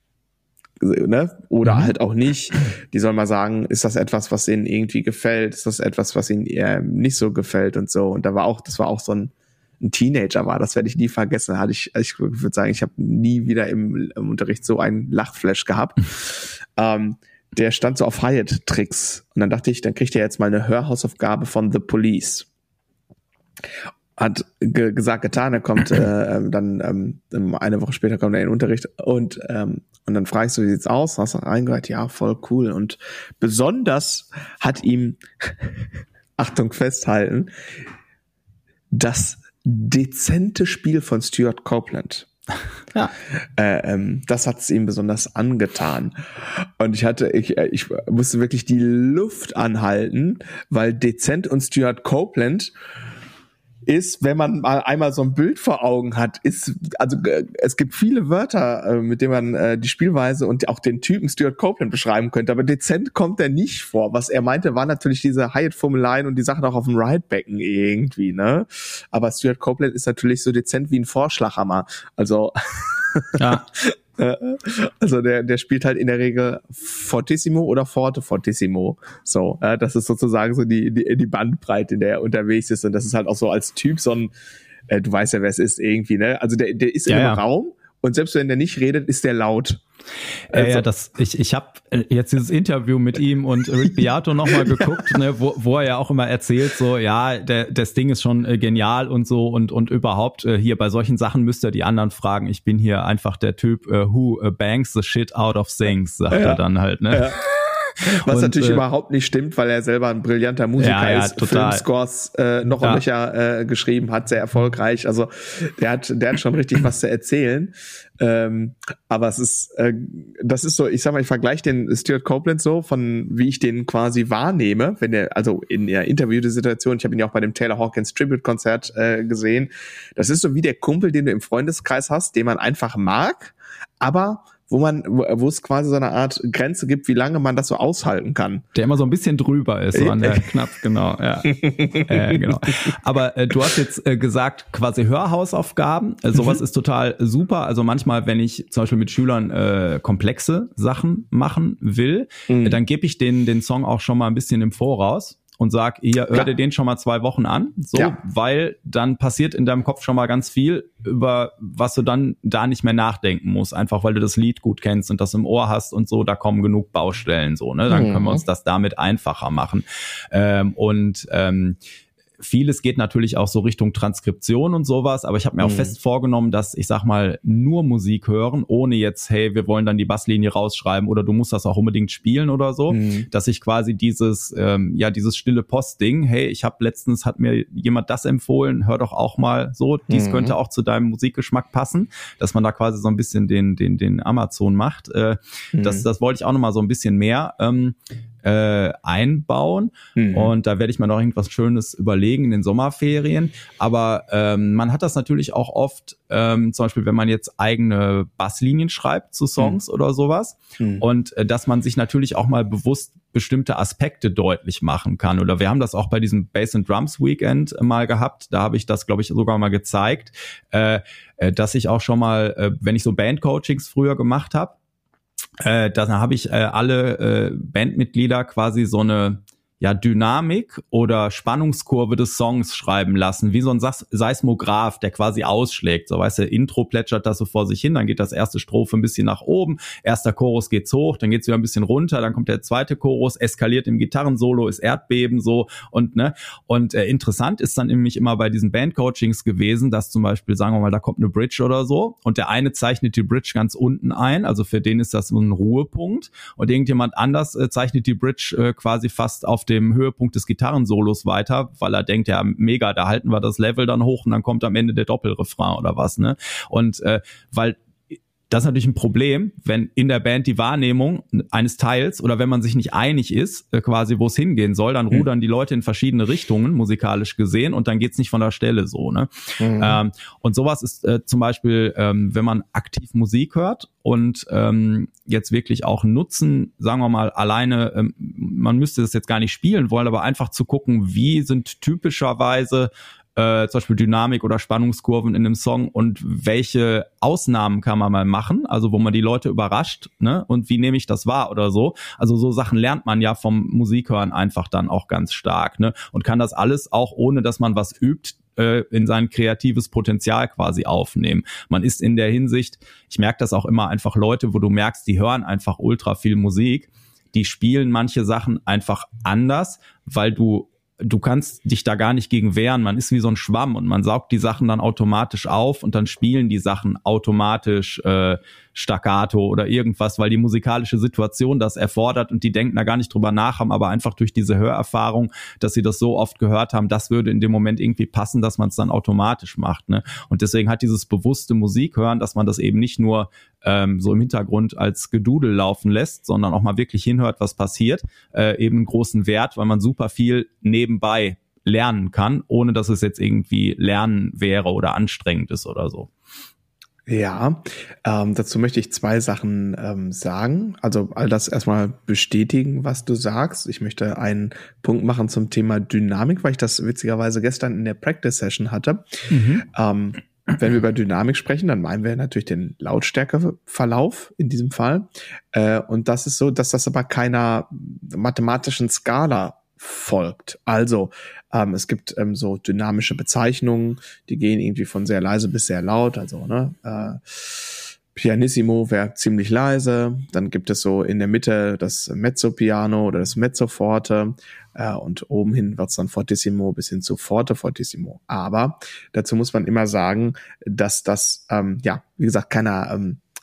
ne? Oder halt auch nicht. Die sollen mal sagen, ist das etwas, was ihnen irgendwie gefällt? Ist das etwas, was ihnen eher nicht so gefällt und so? Und das war auch so ein Teenager war, das werde ich nie vergessen. Ich würde sagen, ich habe nie wieder im Unterricht so einen Lachflash gehabt. Der stand so auf Hyatt-Tricks. Und dann dachte ich, dann kriegt er jetzt mal eine Hörhausaufgabe von The Police. Hat gesagt, getan, er kommt dann eine Woche später kommt er in den Unterricht und dann frage ich so, wie sieht's aus? Hast du reingehört? Ja, voll cool. Und besonders hat ihm, Achtung, festhalten, das dezente Spiel von Stuart Copeland. Ja. Das hat es ihm besonders angetan. Und ich musste wirklich die Luft anhalten, weil dezent und Stuart Copeland ist, wenn man mal einmal so ein Bild vor Augen hat, es gibt viele Wörter, mit denen man die Spielweise und auch den Typen Stuart Copeland beschreiben könnte, aber dezent kommt er nicht vor. Was er meinte, war natürlich diese Hyatt-Formeleien und die Sachen auch auf dem Ridebecken irgendwie, ne? Aber Stuart Copeland ist natürlich so dezent wie ein Vorschlaghammer. Also ja. Also der spielt halt in der Regel Fortissimo oder Forte Fortissimo. So, das ist sozusagen so die Bandbreite, in der er unterwegs ist. Und das ist halt auch so als Typ so ein, du weißt ja, wer es ist irgendwie, ne? Also der ist in einem Raum und selbst wenn der nicht redet, ist der laut. Ich habe jetzt dieses Interview mit ihm und Rick Beato nochmal geguckt, ne, wo er ja auch immer erzählt, so, ja, das Ding ist schon genial und so und überhaupt hier bei solchen Sachen müsst ihr die anderen fragen. Ich bin hier einfach der Typ, who bangs the shit out of things, sagt er dann halt, ne? Ja. Was natürlich überhaupt nicht stimmt, weil er selber ein brillanter Musiker ist, total. Filmscores noch und nöcher geschrieben hat, sehr erfolgreich. Also der hat schon richtig was zu erzählen. Aber das ist so, ich sag mal, ich vergleiche den Stuart Copeland so, von wie ich den quasi wahrnehme, wenn er, also in der Interviewsituation, ich habe ihn ja auch bei dem Taylor Hawkins Tribute-Konzert gesehen. Das ist so wie der Kumpel, den du im Freundeskreis hast, den man einfach mag, aber wo es quasi so eine Art Grenze gibt, wie lange man das so aushalten kann. Der immer so ein bisschen drüber ist, so an der Knopf, genau, ja. Genau. Aber du hast jetzt gesagt, quasi Hörhausaufgaben, sowas ist total super. Also manchmal, wenn ich zum Beispiel mit Schülern komplexe Sachen machen will, dann gebe ich denen den Song auch schon mal ein bisschen im Voraus und sag, hier, hör dir den schon mal 2 Wochen an, so, weil dann passiert in deinem Kopf schon mal ganz viel, über was du dann da nicht mehr nachdenken musst, einfach weil du das Lied gut kennst und das im Ohr hast und so, da kommen genug Baustellen, so, ne, dann können wir uns das damit einfacher machen. Vieles geht natürlich auch so Richtung Transkription und sowas, aber ich habe mir auch fest vorgenommen, dass ich sag mal nur Musik hören, ohne jetzt, hey, wir wollen dann die Basslinie rausschreiben oder du musst das auch unbedingt spielen oder so, dass ich quasi dieses stille Post-Ding, hey, hat mir jemand das empfohlen, hör doch auch mal so, dies könnte auch zu deinem Musikgeschmack passen, dass man da quasi so ein bisschen den Amazon macht. Das wollte ich auch nochmal so ein bisschen mehr einbauen. Und da werde ich mir noch irgendwas Schönes überlegen in den Sommerferien. Aber man hat das natürlich auch oft, zum Beispiel, wenn man jetzt eigene Basslinien schreibt zu Songs oder sowas. Und dass man sich natürlich auch mal bewusst bestimmte Aspekte deutlich machen kann. Oder wir haben das auch bei diesem Bass and Drums Weekend mal gehabt. Da habe ich das, glaube ich, sogar mal gezeigt, dass ich auch schon mal, wenn ich so Bandcoachings früher gemacht habe, da habe ich alle Bandmitglieder quasi so eine Dynamik oder Spannungskurve des Songs schreiben lassen, wie so ein Seismograph, der quasi ausschlägt. So, weißt du, Intro plätschert das so vor sich hin, dann geht das erste Strophe ein bisschen nach oben, erster Chorus geht's hoch, dann geht's wieder ein bisschen runter, dann kommt der zweite Chorus, eskaliert im Gitarrensolo, ist Erdbeben so und interessant ist dann nämlich immer bei diesen Bandcoachings gewesen, dass zum Beispiel, sagen wir mal, da kommt eine Bridge oder so und der eine zeichnet die Bridge ganz unten ein, also für den ist das so ein Ruhepunkt und irgendjemand anders zeichnet die Bridge quasi fast auf dem Höhepunkt des Gitarrensolos weiter, weil er denkt, ja mega, da halten wir das Level dann hoch und dann kommt am Ende der Doppelrefrain oder was, ne? Und weil das ist natürlich ein Problem, wenn in der Band die Wahrnehmung eines Teils oder wenn man sich nicht einig ist, quasi wo es hingehen soll, dann rudern die Leute in verschiedene Richtungen, musikalisch gesehen, und dann geht's nicht von der Stelle so, ne? Und sowas ist zum Beispiel, wenn man aktiv Musik hört und jetzt wirklich auch nutzen, sagen wir mal, alleine, man müsste das jetzt gar nicht spielen wollen, aber einfach zu gucken, wie sind typischerweise zum Beispiel Dynamik oder Spannungskurven in einem Song und welche Ausnahmen kann man mal machen, also wo man die Leute überrascht, ne, und wie nehme ich das wahr oder so. Also so Sachen lernt man ja vom Musikhören einfach dann auch ganz stark, ne, und kann das alles auch, ohne dass man was übt, in sein kreatives Potenzial quasi aufnehmen. Man ist in der Hinsicht, ich merke das auch immer, einfach Leute, wo du merkst, die hören einfach ultra viel Musik, die spielen manche Sachen einfach anders, weil du kannst dich da gar nicht gegen wehren. Man ist wie so ein Schwamm und man saugt die Sachen dann automatisch auf und dann spielen die Sachen automatisch staccato oder irgendwas, weil die musikalische Situation das erfordert und die denken da gar nicht drüber nach, haben aber einfach durch diese Hörerfahrung, dass sie das so oft gehört haben, das würde in dem Moment irgendwie passen, dass man es dann automatisch macht, ne? Und deswegen hat dieses bewusste Musikhören, dass man das eben nicht nur so im Hintergrund als Gedudel laufen lässt, sondern auch mal wirklich hinhört, was passiert, eben einen großen Wert, weil man super viel nebenbei lernen kann, ohne dass es jetzt irgendwie Lernen wäre oder anstrengend ist oder so. Ja, dazu möchte ich zwei Sachen sagen. Also all das erstmal bestätigen, was du sagst. Ich möchte einen Punkt machen zum Thema Dynamik, weil ich das witzigerweise gestern in der Practice-Session hatte. Wenn wir über Dynamik sprechen, dann meinen wir natürlich den Lautstärkeverlauf in diesem Fall. Und das ist so, dass das aber keiner mathematischen Skala folgt. Also es gibt so dynamische Bezeichnungen, die gehen irgendwie von sehr leise bis sehr laut. Also Pianissimo wäre ziemlich leise. Dann gibt es so in der Mitte das Mezzopiano oder das Mezzoforte. Und oben hin wird's dann Fortissimo bis hin zu Forte Fortissimo. Aber dazu muss man immer sagen, dass das, wie gesagt, keiner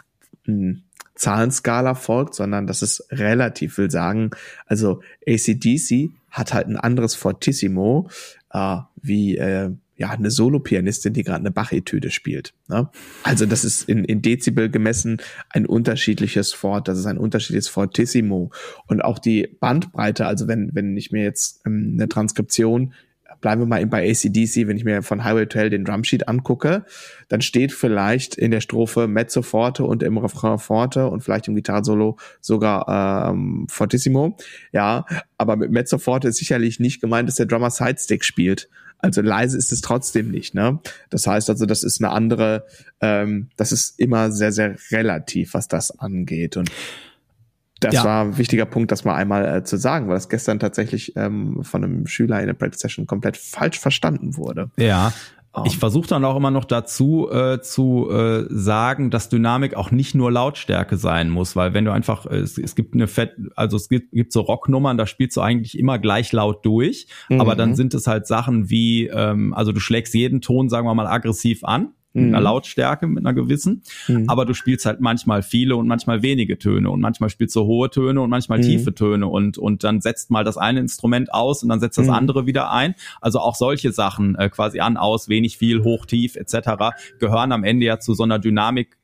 Zahlenskala folgt, sondern das ist relativ, will sagen, also AC/DC hat halt ein anderes Fortissimo wie eine Solo-Pianistin, die gerade eine Bach-Etüde spielt, ne? Also das ist in Dezibel gemessen ein unterschiedliches Fort, das ist ein unterschiedliches Fortissimo. Und auch die Bandbreite, also wenn ich mir jetzt eine Transkription, bleiben wir mal bei AC/DC, wenn ich mir von Highway to Hell den Drumsheet angucke, dann steht vielleicht in der Strophe Mezzo Forte und im Refrain Forte und vielleicht im Gitarrensolo sogar Fortissimo. Ja, aber mit Mezzo Forte ist sicherlich nicht gemeint, dass der Drummer Sidestick spielt. Also leise ist es trotzdem nicht, ne? Das heißt also, das ist eine andere, das ist immer sehr, sehr relativ, was das angeht. Und das war ein wichtiger Punkt, das mal einmal zu sagen, weil das gestern tatsächlich von einem Schüler in der Practice Session komplett falsch verstanden wurde. Ja. Ich versuche dann auch immer noch dazu zu sagen, dass Dynamik auch nicht nur Lautstärke sein muss, weil wenn du einfach, es gibt gibt so Rocknummern, da spielst du eigentlich immer gleich laut durch, aber dann sind es halt Sachen wie, also du schlägst jeden Ton, sagen wir mal, aggressiv an, mit einer Lautstärke, mit einer gewissen, aber du spielst halt manchmal viele und manchmal wenige Töne und manchmal spielst du hohe Töne und manchmal tiefe Töne und dann setzt mal das eine Instrument aus und dann setzt das andere wieder ein. Also auch solche Sachen quasi an, aus, wenig, viel, hoch, tief etc. gehören am Ende ja zu so einer Dynamik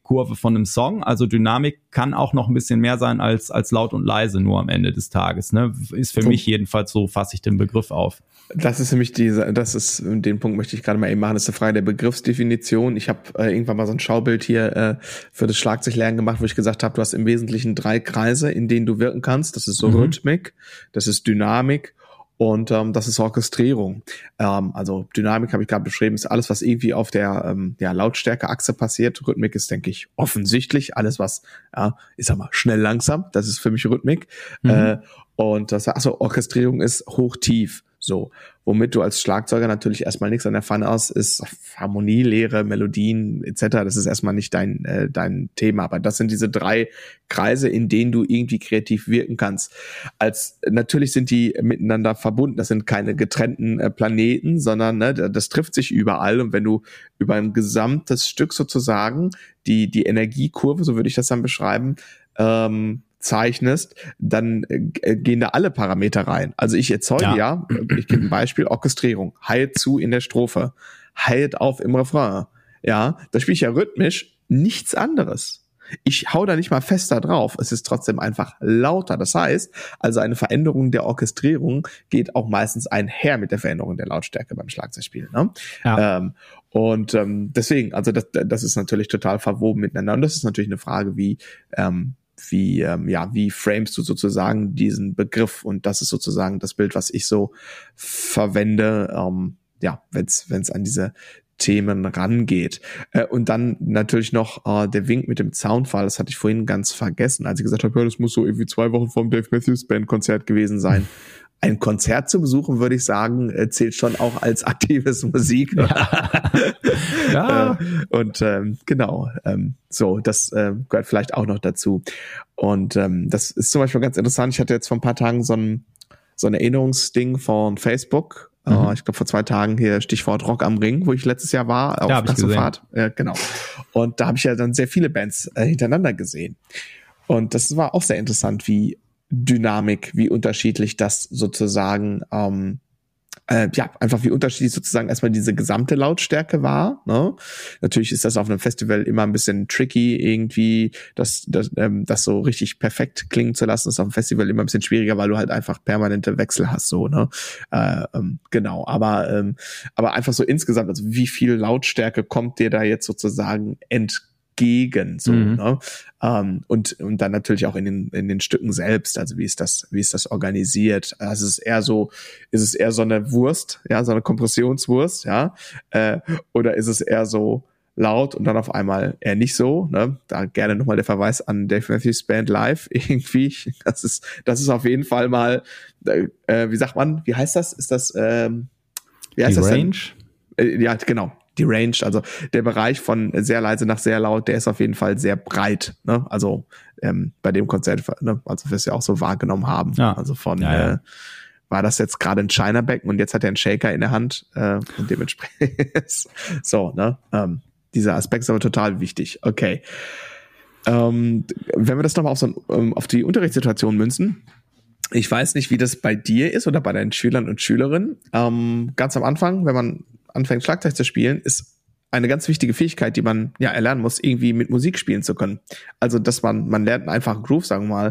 Dynamikkurve von einem Song. Also Dynamik kann auch noch ein bisschen mehr sein als laut und leise nur am Ende des Tages. Ne? Ist für mich jedenfalls, so fasse ich den Begriff auf. Das ist nämlich den Punkt möchte ich gerade mal eben machen, das ist eine Frage der Begriffsdefinition. Ich habe irgendwann mal so ein Schaubild hier für das Schlagzeuglernen gemacht, wo ich gesagt habe, du hast im Wesentlichen 3 Kreise, in denen du wirken kannst. Das ist so Rhythmik, das ist Dynamik und das ist Orchestrierung. Also Dynamik habe ich gerade beschrieben, ist alles, was irgendwie auf der Lautstärkeachse passiert. Rhythmik ist, denke ich, offensichtlich alles, was, ich sag mal, schnell langsam. Das ist für mich Rhythmik. Und Orchestrierung ist hoch-tief. So, womit du als Schlagzeuger natürlich erstmal nichts an der Pfanne hast, ist Harmonie, Lehre, Melodien etc. Das ist erstmal nicht dein Thema. Aber das sind diese 3 Kreise, in denen du irgendwie kreativ wirken kannst. Natürlich sind die miteinander verbunden. Das sind keine getrennten Planeten, sondern das trifft sich überall. Und wenn du über ein gesamtes Stück sozusagen die Energiekurve, so würde ich das dann beschreiben, zeichnest, dann gehen da alle Parameter rein. Also ich erzeuge ich gebe ein Beispiel, Orchestrierung, heilt zu in der Strophe, heilt auf im Refrain. Ja, da spiele ich ja rhythmisch nichts anderes. Ich hau da nicht mal fester drauf, es ist trotzdem einfach lauter. Das heißt, also eine Veränderung der Orchestrierung geht auch meistens einher mit der Veränderung der Lautstärke beim Schlagzeugspielen. Ne? Ja. Deswegen, also das ist natürlich total verwoben miteinander und das ist natürlich eine Frage, wie framest du sozusagen diesen Begriff, und das ist sozusagen das Bild, was ich so verwende, wenn es an diese Themen rangeht. Und dann natürlich noch der Wink mit dem Soundfall, das hatte ich vorhin ganz vergessen, als ich gesagt habe, das muss so irgendwie 2 Wochen vom Dave Matthews Band Konzert gewesen sein. Ein Konzert zu besuchen, würde ich sagen, zählt schon auch als aktives Musik. Ja. Das gehört vielleicht auch noch dazu. Und das ist zum Beispiel ganz interessant. Ich hatte jetzt vor ein paar Tagen so ein Erinnerungsding von Facebook. Ich glaube vor 2 Tagen hier Stichwort Rock am Ring, wo ich letztes Jahr war auf Klassenfahrt. Genau. Und da habe ich ja dann sehr viele Bands hintereinander gesehen. Und das war auch sehr interessant, wie Dynamik, wie unterschiedlich das sozusagen, einfach wie unterschiedlich sozusagen erstmal diese gesamte Lautstärke war. Ne? Natürlich ist das auf einem Festival immer ein bisschen tricky, irgendwie das so richtig perfekt klingen zu lassen. Das ist auf dem Festival immer ein bisschen schwieriger, weil du halt einfach permanente Wechsel hast, so, ne? Genau, aber einfach so insgesamt, also wie viel Lautstärke kommt dir da jetzt sozusagen entgegen, so, ne? Und dann natürlich auch in den Stücken selbst, also wie ist das organisiert? Also ist es eher so eine Wurst, ja, so eine Kompressionswurst, ja, oder ist es eher so laut und dann auf einmal eher nicht so, ne? Da gerne nochmal der Verweis an Dave Matthews Band live irgendwie. Das ist auf jeden Fall mal, wie sagt man, wie heißt das? Ist das, wie heißt das Range? Ja, genau. Die Range, also der Bereich von sehr leise nach sehr laut, der ist auf jeden Fall sehr breit, ne? Also bei dem Konzert, ne? Also wir es ja auch so wahrgenommen haben. Ja. Also war das jetzt gerade ein China-Becken und jetzt hat er einen Shaker in der Hand und dementsprechend so, ne? Dieser Aspekt ist aber total wichtig. Okay. Wenn wir das nochmal auf die Unterrichtssituation münzen, ich weiß nicht, wie das bei dir ist oder bei deinen Schülern und Schülerinnen. Ganz am Anfang, wenn man anfängt Schlagzeug zu spielen, ist eine ganz wichtige Fähigkeit, die man erlernen muss, irgendwie mit Musik spielen zu können. Also, dass man lernt einfach einen Groove, sagen wir mal,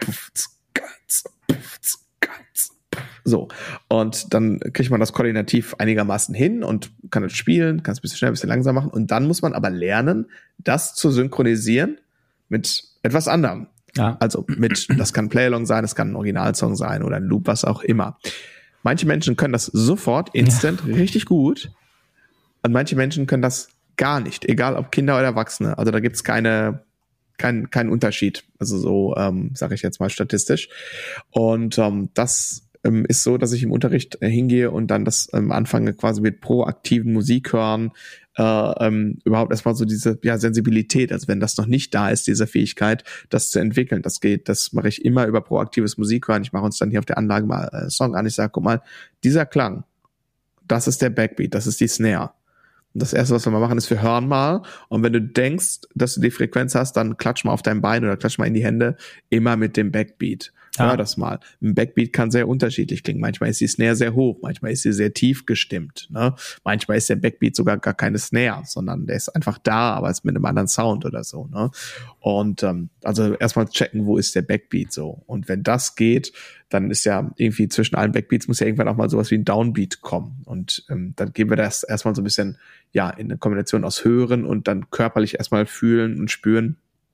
so. Und dann kriegt man das koordinativ einigermaßen hin und kann es spielen, kann es ein bisschen schnell, ein bisschen langsam machen. Und dann muss man aber lernen, das zu synchronisieren mit etwas anderem. Ja. Also das kann ein Playalong sein, das kann ein Originalsong sein oder ein Loop, was auch immer. Manche Menschen können das sofort, instant, richtig gut. Und manche Menschen können das gar nicht, egal ob Kinder oder Erwachsene. Also da gibt's keinen Unterschied. Also so, sage ich jetzt mal statistisch. Und das ist so, dass ich im Unterricht hingehe und dann das anfange quasi mit proaktiven Musik hören, überhaupt erstmal so diese Sensibilität, also wenn das noch nicht da ist, diese Fähigkeit, das zu entwickeln, das mache ich immer über proaktives Musik hören. Ich mache uns dann hier auf der Anlage mal einen Song an, ich sage, guck mal, dieser Klang, das ist der Backbeat, das ist die Snare. Und das Erste, was wir mal machen, ist, wir hören mal, und wenn du denkst, dass du die Frequenz hast, dann klatsch mal auf dein Bein oder klatsch mal in die Hände, immer mit dem Backbeat. Hör das mal. Ein Backbeat kann sehr unterschiedlich klingen. Manchmal ist die Snare sehr hoch, manchmal ist sie sehr tief gestimmt. Ne? Manchmal ist der Backbeat sogar gar keine Snare, sondern der ist einfach da, aber ist mit einem anderen Sound oder so. Ne? Und also erstmal checken, wo ist der Backbeat so. Und wenn das geht, dann ist ja irgendwie zwischen allen Backbeats muss ja irgendwann auch mal sowas wie ein Downbeat kommen. Und dann gehen wir das erstmal so ein bisschen in eine Kombination aus Hören und dann körperlich erstmal fühlen und spüren.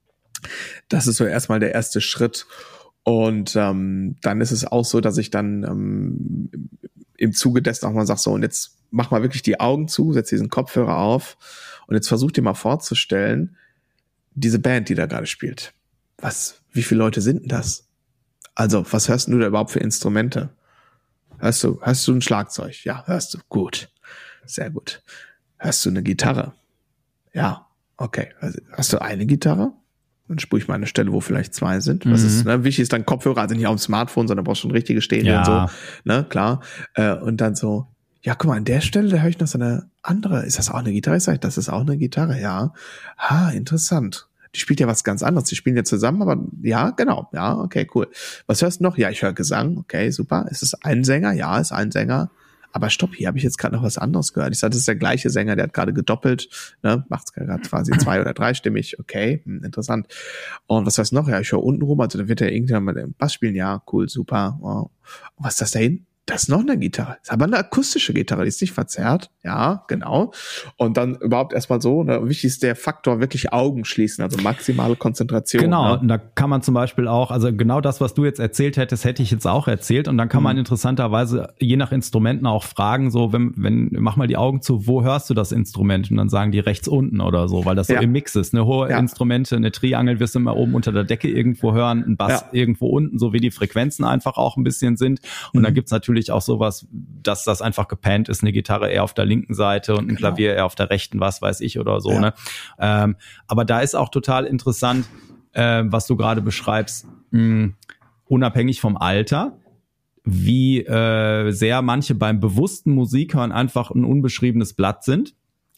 Das ist so erstmal der erste Schritt. Und dann ist es auch so, dass ich dann im Zuge dessen auch mal sage, so, und jetzt mach mal wirklich die Augen zu, setz diesen Kopfhörer auf und jetzt versuch dir mal vorzustellen, diese Band, die da gerade spielt. Wie viele Leute sind denn das? Also, was hörst du da überhaupt für Instrumente? Hörst du ein Schlagzeug? Ja, hörst du. Gut. Sehr gut. Hörst du eine Gitarre? Ja, okay. Hast du eine Gitarre? Dann spule ich mal eine Stelle, wo vielleicht zwei sind. Was ist, wichtig ist dann Kopfhörer, also nicht auf dem Smartphone, sondern brauchst schon richtige Stereo und so. Ne, klar. Und dann so, ja, guck mal, an der Stelle, da höre ich noch so eine andere. Ist das auch eine Gitarre? Ich sage, das ist auch eine Gitarre, ja. Interessant. Die spielt ja was ganz anderes. Die spielen ja zusammen, aber ja, genau. Ja, okay, cool. Was hörst du noch? Ja, ich höre Gesang. Okay, super. Ist es ein Sänger? Ja, ist ein Sänger. Aber stopp, hier habe ich jetzt gerade noch was anderes gehört. Ich sage, das ist der gleiche Sänger, der hat gerade gedoppelt, ne, macht es gerade quasi 2- oder 3-stimmig. Okay, interessant. Und was heißt noch? Ja, ich höre unten rum, also da wird ja irgendjemand mal den Bass spielen. Ja, cool, super. Wow. Was ist das da hinten? Das ist noch eine Gitarre. Das ist aber eine akustische Gitarre, die ist nicht verzerrt. Ja, genau. Und dann überhaupt erstmal so, ne, wichtig ist der Faktor wirklich Augen schließen, also maximale Konzentration. Genau, ne? Und da kann man zum Beispiel auch, also genau das, was du jetzt erzählt hättest, hätte ich jetzt auch erzählt. Und dann kann man interessanterweise je nach Instrumenten auch fragen, so, wenn mach mal die Augen zu, wo hörst du das Instrument? Und dann sagen die rechts unten oder so, weil das so im Mix ist. Eine hohe Instrumente, eine Triangel wirst du immer oben unter der Decke irgendwo hören, ein Bass irgendwo unten, so wie die Frequenzen einfach auch ein bisschen sind. Und dann gibt's natürlich auch sowas, dass das einfach gepannt ist, eine Gitarre eher auf der linken Seite und ein Klavier eher auf der rechten, was weiß ich oder so. Ne? Aber da ist auch total interessant, was du gerade beschreibst, unabhängig vom Alter, wie sehr manche beim bewussten Musikhören einfach ein unbeschriebenes Blatt sind.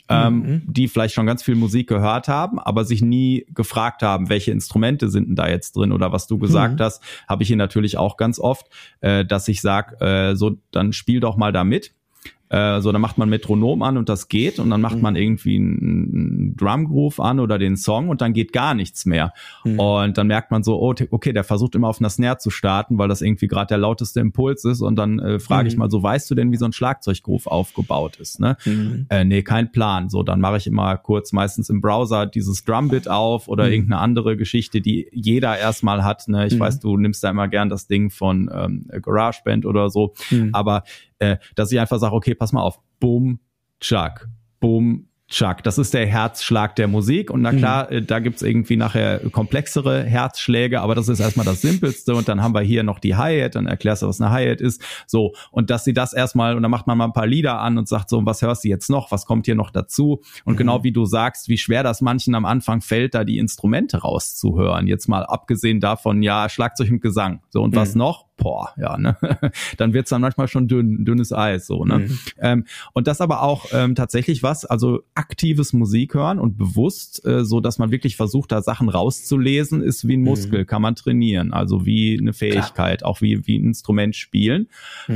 Die vielleicht schon ganz viel Musik gehört haben, aber sich nie gefragt haben, welche Instrumente sind denn da jetzt drin oder was du gesagt hast, habe ich hier natürlich auch ganz oft, dass ich sage, so, dann spiel doch mal da mit. So, dann macht man Metronom an und das geht und dann macht man irgendwie einen Drumgroove an oder den Song und dann geht gar nichts mehr. Und dann merkt man so, okay, der versucht immer auf einer Snare zu starten, weil das irgendwie gerade der lauteste Impuls ist und dann frage ich mal so, weißt du denn, wie so ein Schlagzeuggroove aufgebaut ist? Ne? Nee, kein Plan. So, dann mache ich immer kurz meistens im Browser dieses Drumbit auf oder irgendeine andere Geschichte, die jeder erstmal hat. Ne? Ich weiß, du nimmst da immer gern das Ding von GarageBand oder so, aber dass ich einfach sage, okay, pass mal auf, Boom, Chuck, Boom, Chuck. Das ist der Herzschlag der Musik und na klar, da gibt's irgendwie nachher komplexere Herzschläge, aber das ist erstmal das Simpelste und dann haben wir hier noch die Hi-Hat, dann erklärst du, was eine Hi-Hat ist, so, und dass sie das erstmal, und dann macht man mal ein paar Lieder an und sagt so, was hörst du jetzt noch, was kommt hier noch dazu und genau wie du sagst, wie schwer das manchen am Anfang fällt, da die Instrumente rauszuhören, jetzt mal abgesehen davon, ja, Schlagzeug und Gesang, so, und was noch? Boah, ja, ne, dann wird's dann manchmal schon dünnes Eis, so, ne, und das aber auch tatsächlich was, also aktives Musik hören und bewusst, so dass man wirklich versucht, da Sachen rauszulesen, ist wie ein Muskel, kann man trainieren, also wie eine Fähigkeit, auch wie ein Instrument spielen.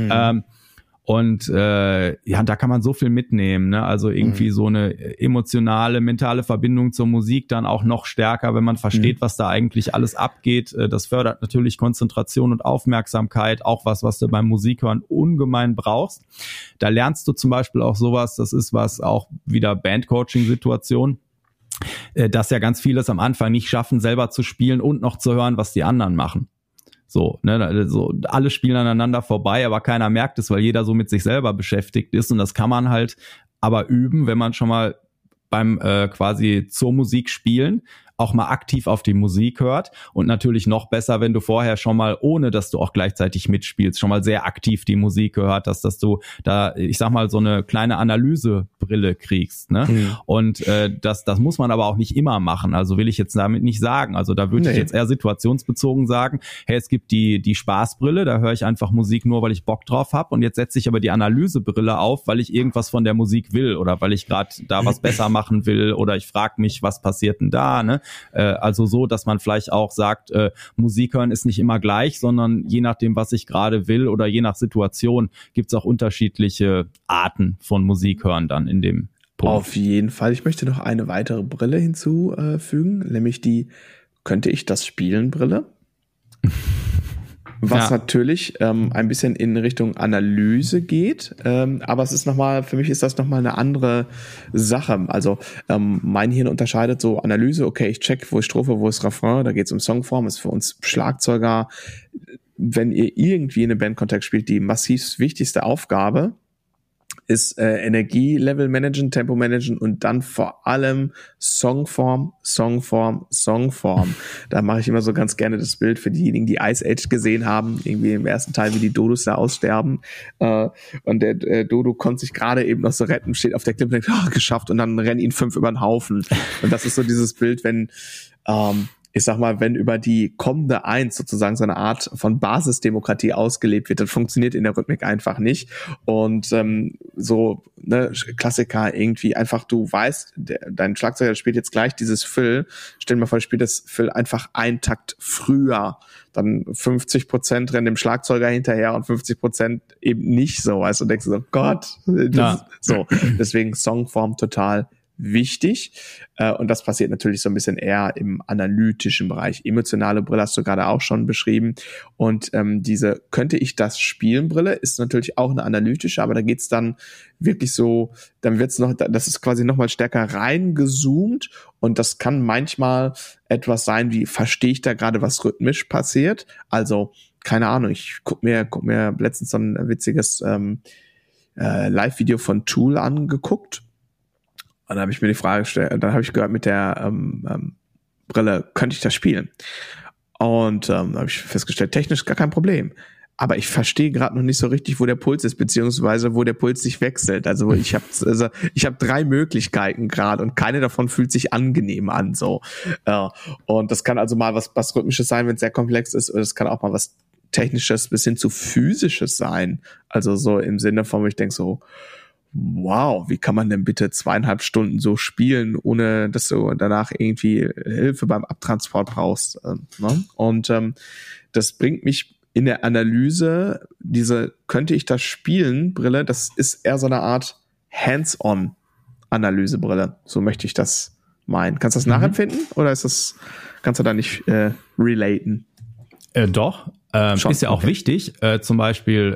Und ja, da kann man so viel mitnehmen, ne? Also irgendwie so eine emotionale, mentale Verbindung zur Musik dann auch noch stärker, wenn man versteht, was da eigentlich alles abgeht. Das fördert natürlich Konzentration und Aufmerksamkeit, auch was du beim Musikhören ungemein brauchst. Da lernst du zum Beispiel auch sowas, das ist was auch wieder Bandcoaching-Situation, dass ja ganz viele es am Anfang nicht schaffen, selber zu spielen und noch zu hören, was die anderen machen. So, ne, so, alle spielen aneinander vorbei, aber keiner merkt es, weil jeder so mit sich selber beschäftigt ist und das kann man halt aber üben, wenn man schon mal beim quasi zur Musik spielen auch mal aktiv auf die Musik hört und natürlich noch besser, wenn du vorher schon mal, ohne dass du auch gleichzeitig mitspielst, schon mal sehr aktiv die Musik gehört hast, dass du da, ich sag mal, so eine kleine Analysebrille kriegst, ne? Und das muss man aber auch nicht immer machen, also will ich jetzt damit nicht sagen, also da würde ich jetzt eher situationsbezogen sagen, hey, es gibt die Spaßbrille, da höre ich einfach Musik nur, weil ich Bock drauf habe und jetzt setze ich aber die Analysebrille auf, weil ich irgendwas von der Musik will oder weil ich gerade da was besser machen will oder ich frage mich, was passiert denn da, ne? Also so, dass man vielleicht auch sagt, Musik hören ist nicht immer gleich, sondern je nachdem, was ich gerade will oder je nach Situation gibt's auch unterschiedliche Arten von Musik hören dann in dem Punkt. Auf jeden Fall. Ich möchte noch eine weitere Brille hinzufügen, nämlich die Könnte ich das spielen Brille? Was natürlich ein bisschen in Richtung Analyse geht, aber es ist für mich ist das nochmal eine andere Sache. Also mein Hirn unterscheidet so Analyse, okay, ich check, wo ist Strophe, wo ist Refrain, da geht es um Songform, ist für uns Schlagzeuger, wenn ihr irgendwie in einem Bandkontext spielt, die massiv wichtigste Aufgabe ist Energielevel managen, Tempo managen und dann vor allem Songform. Da mache ich immer so ganz gerne das Bild für diejenigen, die Ice Age gesehen haben, irgendwie im ersten Teil, wie die Dodos da aussterben. Und der Dodo konnte sich gerade eben noch so retten, steht auf der Klippe und denkt, geschafft, und dann rennen ihn 5 über den Haufen. Und das ist so dieses Bild, wenn ich sag mal, wenn über die kommende Eins sozusagen so eine Art von Basisdemokratie ausgelebt wird, dann funktioniert in der Rhythmik einfach nicht. Und Klassiker irgendwie einfach, du weißt, dein Schlagzeuger spielt jetzt gleich dieses Fill. Stell dir mal vor, spielt das Fill einfach einen Takt früher. Dann 50% rennen dem Schlagzeuger hinterher und 50% eben nicht so. Weißt du, denkst du so, Gott. So, deswegen Songform total wichtig. Und das passiert natürlich so ein bisschen eher im analytischen Bereich. Emotionale Brille hast du gerade auch schon beschrieben. Und diese Könnte ich das spielen Brille ist natürlich auch eine analytische, aber da geht's dann wirklich so, dann wird's noch, das ist quasi nochmal stärker reingezoomt und das kann manchmal etwas sein wie, verstehe ich da gerade, was rhythmisch passiert? Also, keine Ahnung, ich guck mir letztens so ein witziges Live-Video von Tool angeguckt. Und dann habe ich mir die Frage gestellt, dann habe ich gehört mit der Brille, könnte ich das spielen? Und habe ich festgestellt, technisch gar kein Problem. Aber ich verstehe gerade noch nicht so richtig, wo der Puls ist, beziehungsweise wo der Puls sich wechselt. Also ich habe 3 Möglichkeiten gerade und keine davon fühlt sich angenehm an. So. Und das kann also mal was Rhythmisches sein, wenn es sehr komplex ist, oder es kann auch mal was Technisches bis hin zu Physisches sein. Also so im Sinne von, wo ich denke so, wow, wie kann man denn bitte 2,5 Stunden so spielen, ohne dass du danach irgendwie Hilfe beim Abtransport brauchst. Ne? Und das bringt mich in der Analyse, diese Könnte ich das spielen Brille, das ist eher so eine Art Hands-on Analysebrille. So möchte ich das meinen. Kannst du das nachempfinden oder kannst du da nicht relaten? Doch, ist ja auch wichtig, zum Beispiel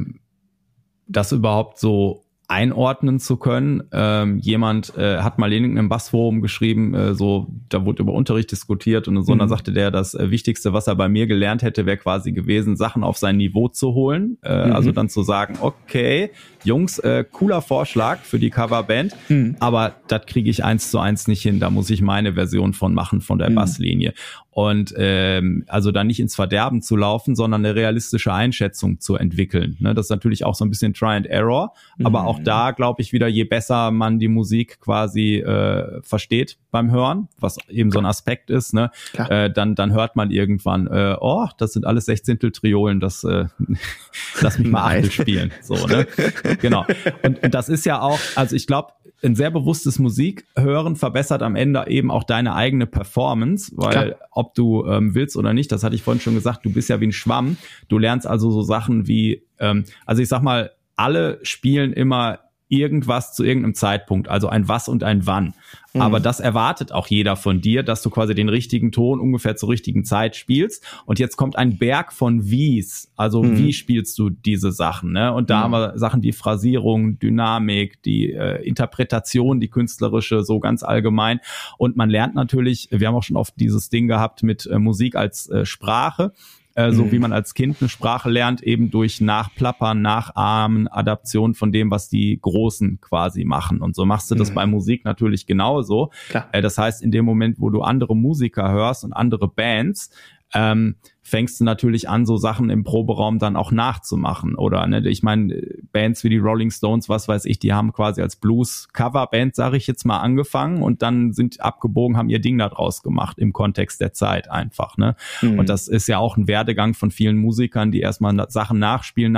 das überhaupt so einordnen zu können. Jemand hat mal in irgendeinem Bassforum geschrieben, da wurde über Unterricht diskutiert und so, und dann sagte der, das Wichtigste, was er bei mir gelernt hätte, wäre quasi gewesen, Sachen auf sein Niveau zu holen. Also dann zu sagen, okay, Jungs, cooler Vorschlag für die Coverband, aber das kriege ich 1:1 nicht hin, da muss ich meine Version von machen, von der Basslinie. Und also da nicht ins Verderben zu laufen, sondern eine realistische Einschätzung zu entwickeln. Ne? Das ist natürlich auch so ein bisschen Try and Error, aber auch da glaube ich wieder, je besser man die Musik quasi versteht beim Hören, was eben so ein Aspekt ist, ne? Dann hört man irgendwann, das sind alles Sechzehntel-Triolen, das lass mich mal Achtel spielen. So, ne? Genau. Und das ist ja auch, also ich glaube, ein sehr bewusstes Musikhören verbessert am Ende eben auch deine eigene Performance, weil ob du willst oder nicht, das hatte ich vorhin schon gesagt, du bist ja wie ein Schwamm. Du lernst also so Sachen wie, also ich sag mal, alle spielen immer irgendwas zu irgendeinem Zeitpunkt, also ein Was und ein Wann. Aber das erwartet auch jeder von dir, dass du quasi den richtigen Ton ungefähr zur richtigen Zeit spielst. Und jetzt kommt ein Berg von Wies. Also wie spielst du diese Sachen? Ne? Und da haben wir Sachen wie Phrasierung, Dynamik, die Interpretation, die künstlerische, so ganz allgemein. Und man lernt natürlich, wir haben auch schon oft dieses Ding gehabt mit Musik als Sprache. So wie man als Kind eine Sprache lernt, eben durch Nachplappern, Nachahmen, Adaption von dem, was die Großen quasi machen. Und so machst du das bei Musik natürlich genauso. Das heißt, in dem Moment, wo du andere Musiker hörst und andere Bands, fängst du natürlich an, so Sachen im Proberaum dann auch nachzumachen, oder, ne? Ich meine, Bands wie die Rolling Stones, was weiß ich, die haben quasi als Blues-Cover-Band, sage ich jetzt mal, angefangen und dann sind abgebogen, haben ihr Ding da draus gemacht im Kontext der Zeit einfach, ne? Und das ist ja auch ein Werdegang von vielen Musikern, die erstmal Sachen nachspielen,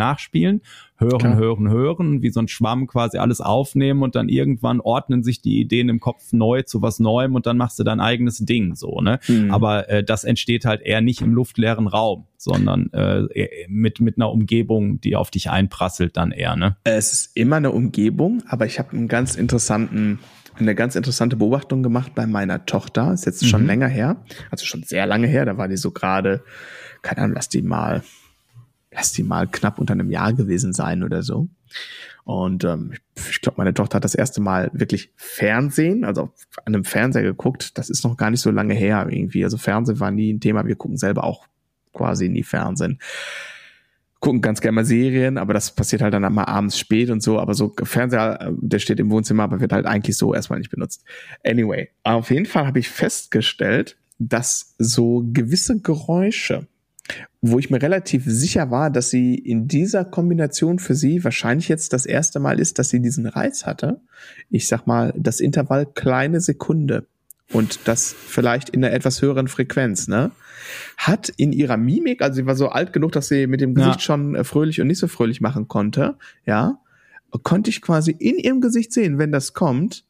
hören, wie so ein Schwamm quasi alles aufnehmen und dann irgendwann ordnen sich die Ideen im Kopf neu zu was Neuem und dann machst du dein eigenes Ding, so, ne? Aber das entsteht halt eher nicht im luftleeren Raum, sondern mit einer Umgebung, die auf dich einprasselt dann eher, ne? Es ist immer eine Umgebung, aber ich habe eine ganz interessante Beobachtung gemacht bei meiner Tochter. Ist jetzt schon länger her, also schon sehr lange her. Da war die so gerade, keine Ahnung, lass die mal knapp unter einem Jahr gewesen sein oder so. Und ich glaube, meine Tochter hat das erste Mal wirklich Fernsehen, also an einem Fernseher geguckt. Das ist noch gar nicht so lange her irgendwie. Also Fernsehen war nie ein Thema. Wir gucken selber auch quasi nie Fernsehen. Gucken ganz gerne mal Serien, aber das passiert halt dann mal abends spät und so. Aber so Fernseher, der steht im Wohnzimmer, aber wird halt eigentlich so erstmal nicht benutzt. Anyway, auf jeden Fall habe ich festgestellt, dass so gewisse Geräusche, wo ich mir relativ sicher war, dass sie in dieser Kombination für sie wahrscheinlich jetzt das erste Mal ist, dass sie diesen Reiz hatte. Ich sag mal, das Intervall kleine Sekunde und das vielleicht in einer etwas höheren Frequenz, ne? Hat in ihrer Mimik, also sie war so alt genug, dass sie mit dem Gesicht schon fröhlich und nicht so fröhlich machen konnte, ja, konnte ich quasi in ihrem Gesicht sehen, wenn das kommt,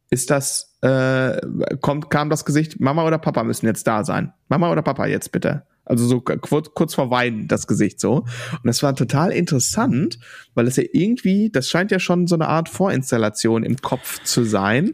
kam das Gesicht, Mama oder Papa müssen jetzt da sein. Mama oder Papa jetzt bitte. Also so kurz vor Weinen das Gesicht so. Und das war total interessant, weil es ja irgendwie, das scheint ja schon so eine Art Vorinstallation im Kopf zu sein.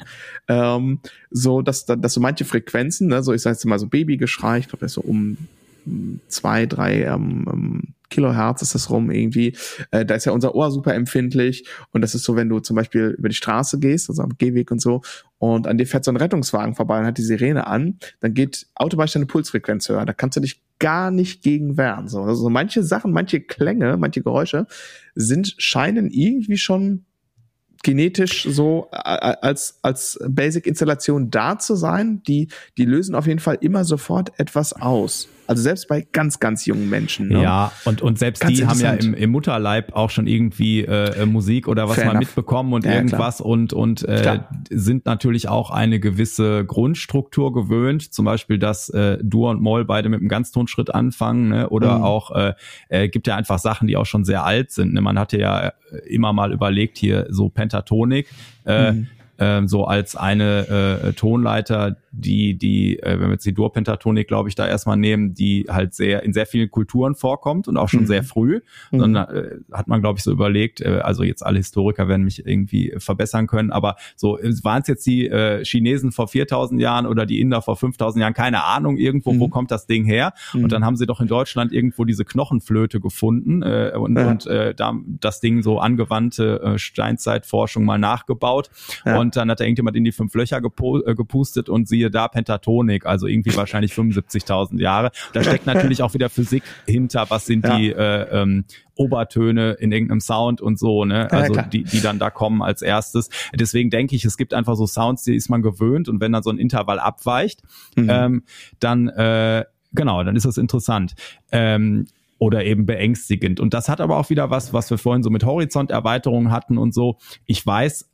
So, dass so manche Frequenzen, ne, so ich sage jetzt mal so Babygeschrei, ich glaube, das ist so um 2, 3 Kilohertz ist das rum irgendwie. Da ist ja unser Ohr super empfindlich und das ist so, wenn du zum Beispiel über die Straße gehst, also am Gehweg und so, und an dir fährt so ein Rettungswagen vorbei und hat die Sirene an, dann geht automatisch deine Pulsfrequenz höher. Da kannst du dich gar nicht gegen wehren. So, also manche Sachen, manche Klänge, manche Geräusche scheinen irgendwie schon genetisch so als Basic-Installation da zu sein, die lösen auf jeden Fall immer sofort etwas aus. Also selbst bei ganz, ganz jungen Menschen. Ne? Ja, und selbst ganz die haben ja im Mutterleib auch schon irgendwie Musik oder was mal mitbekommen und ja, irgendwas klar. und sind natürlich auch eine gewisse Grundstruktur gewöhnt. Zum Beispiel, dass Dur und Moll beide mit einem Ganztonschritt anfangen, ne? Oder auch gibt ja einfach Sachen, die auch schon sehr alt sind. Ne? Man hatte ja immer mal überlegt, hier so Pentatonik, so als eine Tonleiter, die wenn wir jetzt die Dur-Pentatonik, glaube ich, da erstmal nehmen, die halt in sehr vielen Kulturen vorkommt und auch schon sehr früh. Dann hat man, glaube ich, so überlegt, also jetzt alle Historiker werden mich irgendwie verbessern können, aber so waren es jetzt die Chinesen vor 4.000 Jahren oder die Inder vor 5.000 Jahren, keine Ahnung, irgendwo, wo kommt das Ding her? Und dann haben sie doch in Deutschland irgendwo diese Knochenflöte gefunden und da das Ding so angewandte Steinzeitforschung mal nachgebaut. Ja. Und dann hat da irgendjemand in die 5 Löcher gepustet und siehe da Pentatonik, also irgendwie wahrscheinlich 75.000 Jahre. Da steckt natürlich auch wieder Physik hinter, was sind die Obertöne in irgendeinem Sound und so, ne? Also die dann da kommen als erstes. Deswegen denke ich, es gibt einfach so Sounds, die ist man gewöhnt und wenn dann so ein Intervall abweicht, dann ist das interessant. Oder eben beängstigend. Und das hat aber auch wieder was wir vorhin so mit Horizonterweiterungen hatten und so. Ich weiß,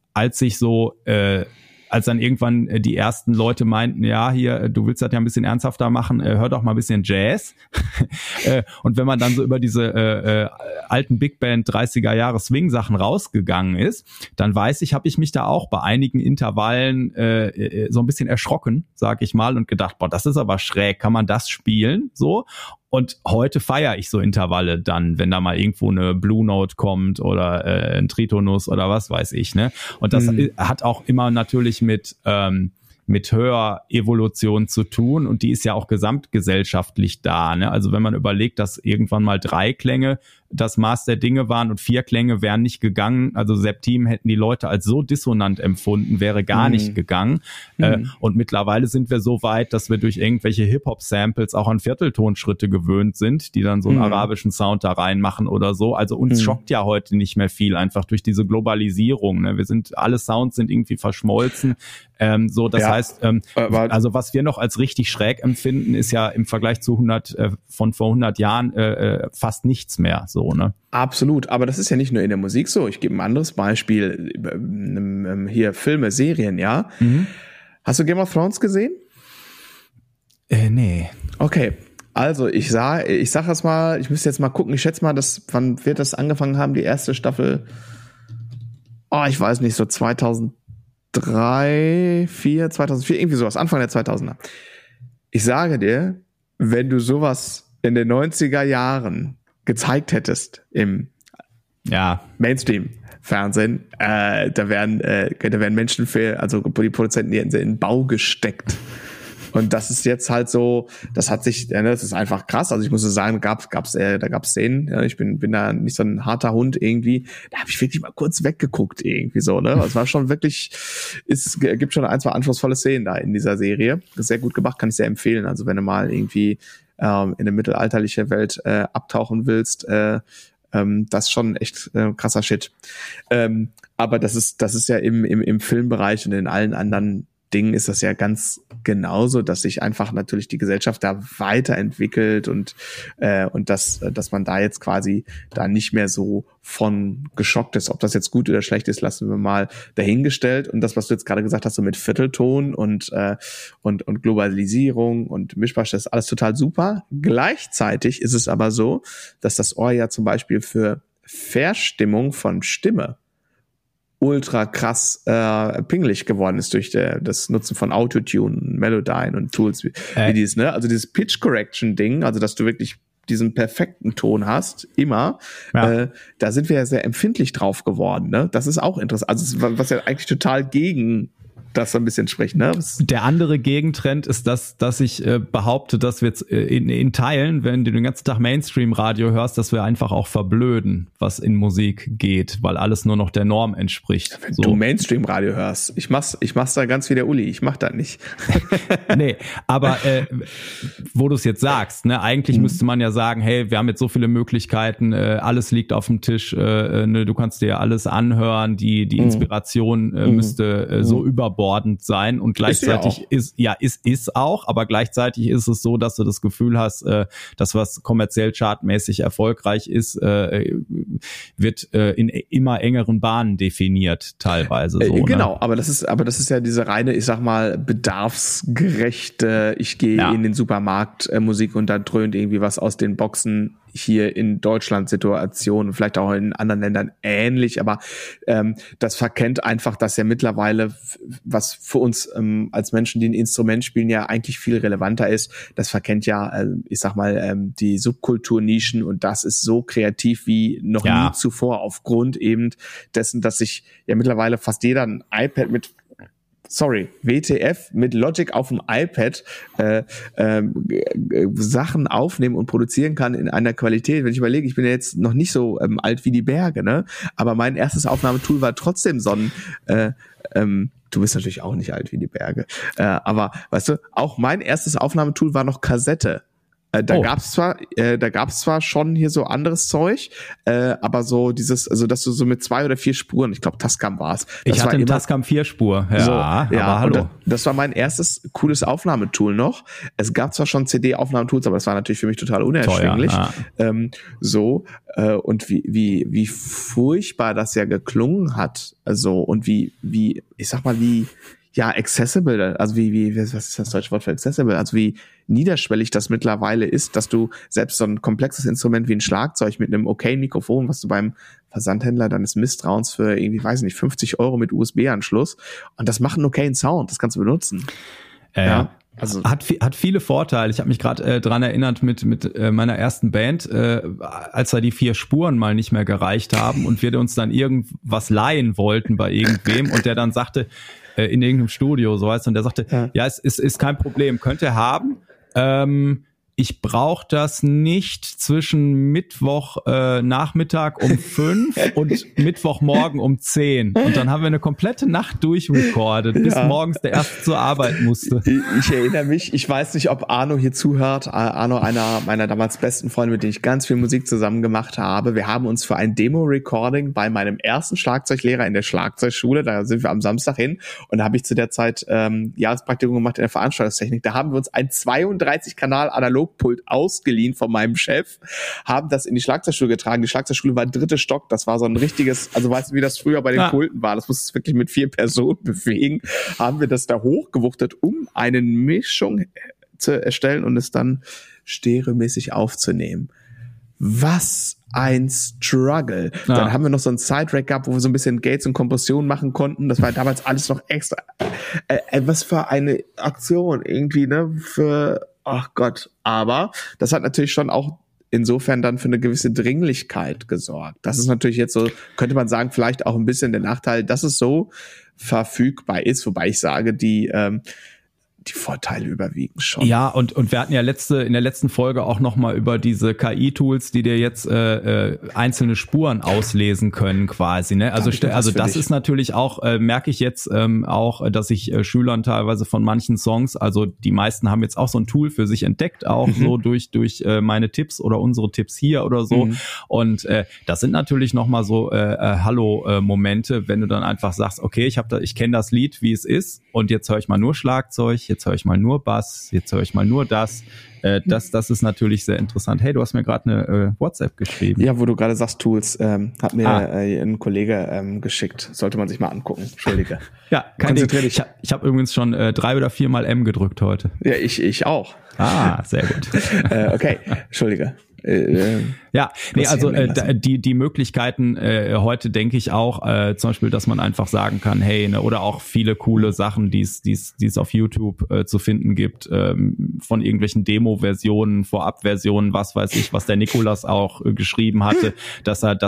als dann irgendwann die ersten Leute meinten, ja, hier, du willst das ja ein bisschen ernsthafter machen, hör doch mal ein bisschen Jazz. Und wenn man dann so über diese alten Big Band 30er Jahre Swing-Sachen rausgegangen ist, dann habe ich mich da auch bei einigen Intervallen so ein bisschen erschrocken, sag ich mal, und gedacht, boah, das ist aber schräg, kann man das spielen? So. Und heute feiere ich so Intervalle dann, wenn da mal irgendwo eine Blue Note kommt oder ein Tritonus oder was weiß ich, ne? Und das hat auch immer natürlich mit Hörevolution zu tun und die ist ja auch gesamtgesellschaftlich da, ne? Also wenn man überlegt, dass irgendwann mal 3 Klänge das Maß der Dinge waren und 4 Klänge wären nicht gegangen. Also Septim hätten die Leute als so dissonant empfunden, wäre gar nicht gegangen. Und mittlerweile sind wir so weit, dass wir durch irgendwelche Hip-Hop-Samples auch an Vierteltonschritte gewöhnt sind, die dann so einen arabischen Sound da reinmachen oder so. Also uns schockt ja heute nicht mehr viel, einfach durch diese Globalisierung. Ne? Alle Sounds sind irgendwie verschmolzen. Das heißt, also was wir noch als richtig schräg empfinden, ist ja im Vergleich zu von vor 100 Jahren fast nichts mehr. So, ne? Absolut, aber das ist ja nicht nur in der Musik so. Ich gebe ein anderes Beispiel. Hier Filme, Serien, ja. Hast du Game of Thrones gesehen? Nee. Okay, also ich sag das mal, ich müsste jetzt mal gucken, ich schätze mal, wann wird das angefangen haben, die erste Staffel? Ich weiß nicht, so 2004, irgendwie sowas, Anfang der 2000er. Ich sage dir, wenn du sowas in den 90er Jahren gezeigt hättest im Mainstream-Fernsehen, da wären Menschen also die Produzenten, die hätten sie in den Bau gesteckt. Und das ist jetzt halt so, das ist einfach krass. Also ich muss sagen, da gab's Szenen, ich bin da nicht so ein harter Hund irgendwie, da habe ich wirklich mal kurz weggeguckt irgendwie so, ne? Es war schon wirklich, gibt schon ein, zwei anspruchsvolle Szenen da in dieser Serie. Das ist sehr gut gemacht, kann ich sehr empfehlen. Also wenn du mal irgendwie in eine mittelalterliche Welt abtauchen willst, das ist schon echt krasser Shit. Aber das ist ja im Filmbereich und in allen anderen Dingen ist das ja ganz genauso, dass sich einfach natürlich die Gesellschaft da weiterentwickelt und dass man da jetzt quasi da nicht mehr so von geschockt ist. Ob das jetzt gut oder schlecht ist, lassen wir mal dahingestellt. Und das, was du jetzt gerade gesagt hast, so mit Viertelton und Globalisierung und Mischmasch, das ist alles total super. Gleichzeitig ist es aber so, dass das Ohr ja zum Beispiel für Verstimmung von Stimme ultra krass pingelig geworden ist durch das Nutzen von Autotune, Melodyne und Tools wie dieses, ne? Also dieses Pitch Correction Ding, also dass du wirklich diesen perfekten Ton hast, immer, da sind wir ja sehr empfindlich drauf geworden, ne? Das ist auch interessant, also was ja eigentlich total gegen das so ein bisschen spricht, ne? Der andere Gegentrend ist, dass ich behaupte, dass wir jetzt in Teilen, wenn du den ganzen Tag Mainstream-Radio hörst, dass wir einfach auch verblöden, was in Musik geht, weil alles nur noch der Norm entspricht. Wenn du Mainstream-Radio hörst, ich mach's da ganz wie der Uli, ich mach das nicht. Nee, aber wo du es jetzt sagst, ne, eigentlich müsste man ja sagen, hey, wir haben jetzt so viele Möglichkeiten, alles liegt auf dem Tisch, ne, du kannst dir alles anhören, die Inspiration müsste so überbordend sein und gleichzeitig ist auch, aber gleichzeitig ist es so, dass du das Gefühl hast, dass was kommerziell chartmäßig erfolgreich ist, wird in immer engeren Bahnen definiert teilweise. So, genau, ne? aber das ist ja diese reine, ich sag mal, bedarfsgerechte, ich gehe in den Supermarkt Musik und da dröhnt irgendwie was aus den Boxen hier in Deutschland Situation, vielleicht auch in anderen Ländern ähnlich, aber das verkennt einfach, dass ja mittlerweile, was für uns als Menschen, die ein Instrument spielen, ja eigentlich viel relevanter ist, das verkennt ja, ich sag mal, die Subkulturnischen und das ist so kreativ wie noch nie zuvor aufgrund eben dessen, dass sich ja mittlerweile fast jeder ein iPad WTF mit Logic auf dem iPad Sachen aufnehmen und produzieren kann in einer Qualität. Wenn ich überlege, ich bin ja jetzt noch nicht so alt wie die Berge, ne? Aber mein erstes Aufnahmetool war trotzdem so ein du bist natürlich auch nicht alt wie die Berge. Aber weißt du, auch mein erstes Aufnahmetool war noch Kassette. Da gab's zwar schon hier so anderes Zeug, aber so dieses, also dass du so mit 2 oder 4 Spuren, ich glaube Tascam war's. Ich hatte einen Tascam 4-Spur, aber hallo. Das war mein erstes cooles Aufnahmetool noch. Es gab zwar schon CD-Aufnahmetools, aber das war natürlich für mich total unerschwinglich. Und wie furchtbar das ja geklungen hat, also und wie ich sag mal, wie accessible, also was ist das deutsche Wort für accessible? Also wie niederschwellig das mittlerweile ist, dass du selbst so ein komplexes Instrument wie ein Schlagzeug mit einem okayen Mikrofon, was du beim Versandhändler deines Misstrauens für irgendwie, weiß ich nicht, 50 € mit USB-Anschluss und das macht einen okayen Sound, das kannst du benutzen. Also hat viele Vorteile. Ich habe mich gerade dran erinnert mit meiner ersten Band, als da die 4 Spuren mal nicht mehr gereicht haben und wir uns dann irgendwas leihen wollten bei irgendwem und der dann sagte, in irgendeinem Studio, so heißt, und der sagte, es ist kein Problem, könnt ihr haben. ich brauche das nicht zwischen Mittwoch Nachmittag um 5 und Mittwochmorgen um 10. Und dann haben wir eine komplette Nacht durchrecordet, bis morgens der Erste zur Arbeit musste. Ich erinnere mich, ich weiß nicht, ob Arno hier zuhört. Arno, einer meiner damals besten Freunde, mit denen ich ganz viel Musik zusammen gemacht habe. Wir haben uns für ein Demo-Recording bei meinem ersten Schlagzeuglehrer in der Schlagzeugschule, da sind wir am Samstag hin, und da habe ich zu der Zeit Jahrespraktikum gemacht in der Veranstaltungstechnik. Da haben wir uns ein 32-Kanal-Analogpult ausgeliehen von meinem Chef, haben das in die Schlagzeugschule getragen. Die Schlagzeugschule war 3. Stock, das war so ein richtiges, also weißt du, wie das früher bei den Pulten war, das musste es wirklich mit 4 Personen bewegen, haben wir das da hochgewuchtet, um eine Mischung zu erstellen und es dann stereomäßig aufzunehmen. Was ein Struggle. Ja. Dann haben wir noch so einen Side-Rack gehabt, wo wir so ein bisschen Gates und Kompression machen konnten. Das war damals alles noch extra. Was für eine Aktion irgendwie, ne? Ach Gott. Aber das hat natürlich schon auch insofern dann für eine gewisse Dringlichkeit gesorgt. Das ist natürlich jetzt so, könnte man sagen, vielleicht auch ein bisschen der Nachteil, dass es so verfügbar ist, wobei ich sage, die Vorteile überwiegen schon. Ja, und wir hatten ja in der letzten Folge auch nochmal über diese KI-Tools, die dir jetzt einzelne Spuren auslesen können quasi. Ne? Also das ist natürlich auch, merke ich jetzt auch, dass ich Schülern teilweise von manchen Songs, also die meisten haben jetzt auch so ein Tool für sich entdeckt, auch so durch meine Tipps oder unsere Tipps hier oder so. Und das sind natürlich nochmal so Hallo-Momente, wenn du dann einfach sagst, okay, ich kenne das Lied, wie es ist, und jetzt höre ich mal nur Schlagzeug, jetzt höre ich mal nur Bass, jetzt höre ich mal nur das. Das ist natürlich sehr interessant. Hey, du hast mir gerade eine WhatsApp geschrieben. Ja, wo du gerade sagst Tools, hat mir ein Kollege geschickt. Sollte man sich mal angucken. Entschuldige. Ja, kein Ding. Ich habe übrigens schon 3 oder 4 Mal M gedrückt heute. Ja, ich auch. Sehr gut. Okay, Entschuldige. Ja, nee, also die Möglichkeiten heute denke ich auch, zum Beispiel, dass man einfach sagen kann, hey, ne, oder auch viele coole Sachen, die es auf YouTube zu finden gibt, von irgendwelchen Demo-Versionen, Vorab-Versionen, was weiß ich, was der Nikolas auch geschrieben hatte, dass er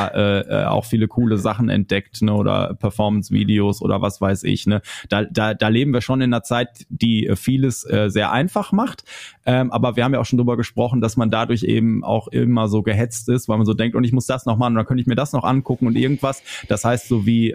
da auch viele coole Sachen entdeckt, ne, oder Performance-Videos oder was weiß ich, ne. Da leben wir schon in einer Zeit, die vieles sehr einfach macht, aber wir haben ja auch schon drüber gesprochen, dass man dadurch eben auch immer so gehetzt ist, weil man so denkt, und ich muss das noch machen, und dann könnte ich mir das noch angucken und irgendwas. Das heißt, so wie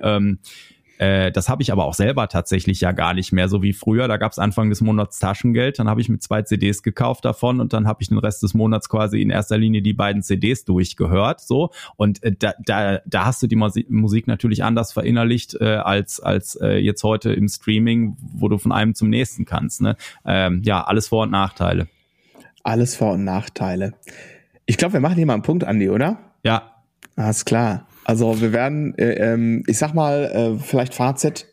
das habe ich aber auch selber tatsächlich ja gar nicht mehr, so wie früher. Da gab es Anfang des Monats Taschengeld, dann habe ich mir 2 CDs gekauft davon und dann habe ich den Rest des Monats quasi in erster Linie die beiden CDs durchgehört, so. Und da hast du die Musik natürlich anders verinnerlicht als jetzt heute im Streaming, wo du von einem zum nächsten kannst, ne? Ja, alles Vor- und Nachteile. Alles Vor- und Nachteile. Ich glaube, wir machen hier mal einen Punkt, Andi, oder? Ja. Alles klar. Also wir werden, ich sag mal, vielleicht Fazit,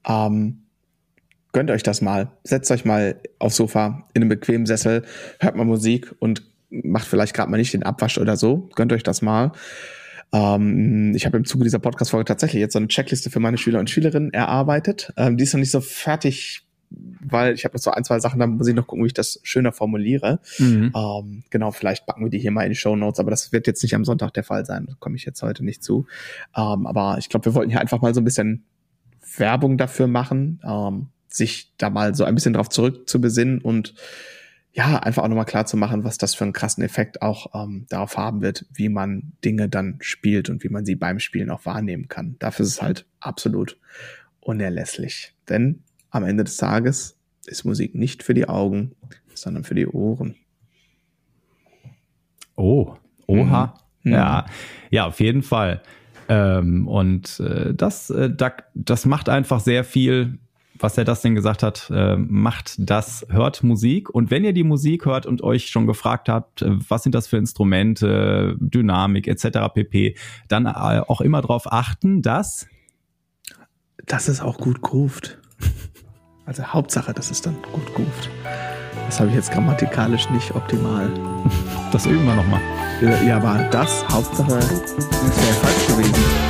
gönnt euch das mal. Setzt euch mal aufs Sofa in einem bequemen Sessel, hört mal Musik und macht vielleicht gerade mal nicht den Abwasch oder so. Gönnt euch das mal. Ich habe im Zuge dieser Podcast-Folge tatsächlich jetzt so eine Checkliste für meine Schüler und Schülerinnen erarbeitet. Die ist noch nicht so fertig, weil ich habe noch so 1, 2 Sachen, da muss ich noch gucken, wie ich das schöner formuliere. Genau, vielleicht packen wir die hier mal in die Shownotes, aber das wird jetzt nicht am Sonntag der Fall sein. Da komme ich jetzt heute nicht zu. Aber ich glaube, wir wollten hier einfach mal so ein bisschen Werbung dafür machen, sich da mal so ein bisschen drauf zurück zu besinnen und ja, einfach auch nochmal klar zu machen, was das für einen krassen Effekt auch darauf haben wird, wie man Dinge dann spielt und wie man sie beim Spielen auch wahrnehmen kann. Dafür ist es halt absolut unerlässlich. Denn am Ende des Tages ist Musik nicht für die Augen, sondern für die Ohren. Oh, oha. Ja, auf jeden Fall. Und das macht einfach sehr viel, was das denn gesagt hat, hört Musik. Und wenn ihr die Musik hört und euch schon gefragt habt, was sind das für Instrumente, Dynamik etc. pp., dann auch immer darauf achten, dass es auch gut groovt. Also Hauptsache, dass es dann gut groovt. Das habe ich jetzt grammatikalisch nicht optimal. Das üben wir nochmal. Ja, aber Hauptsache, ist ja falsch gewesen.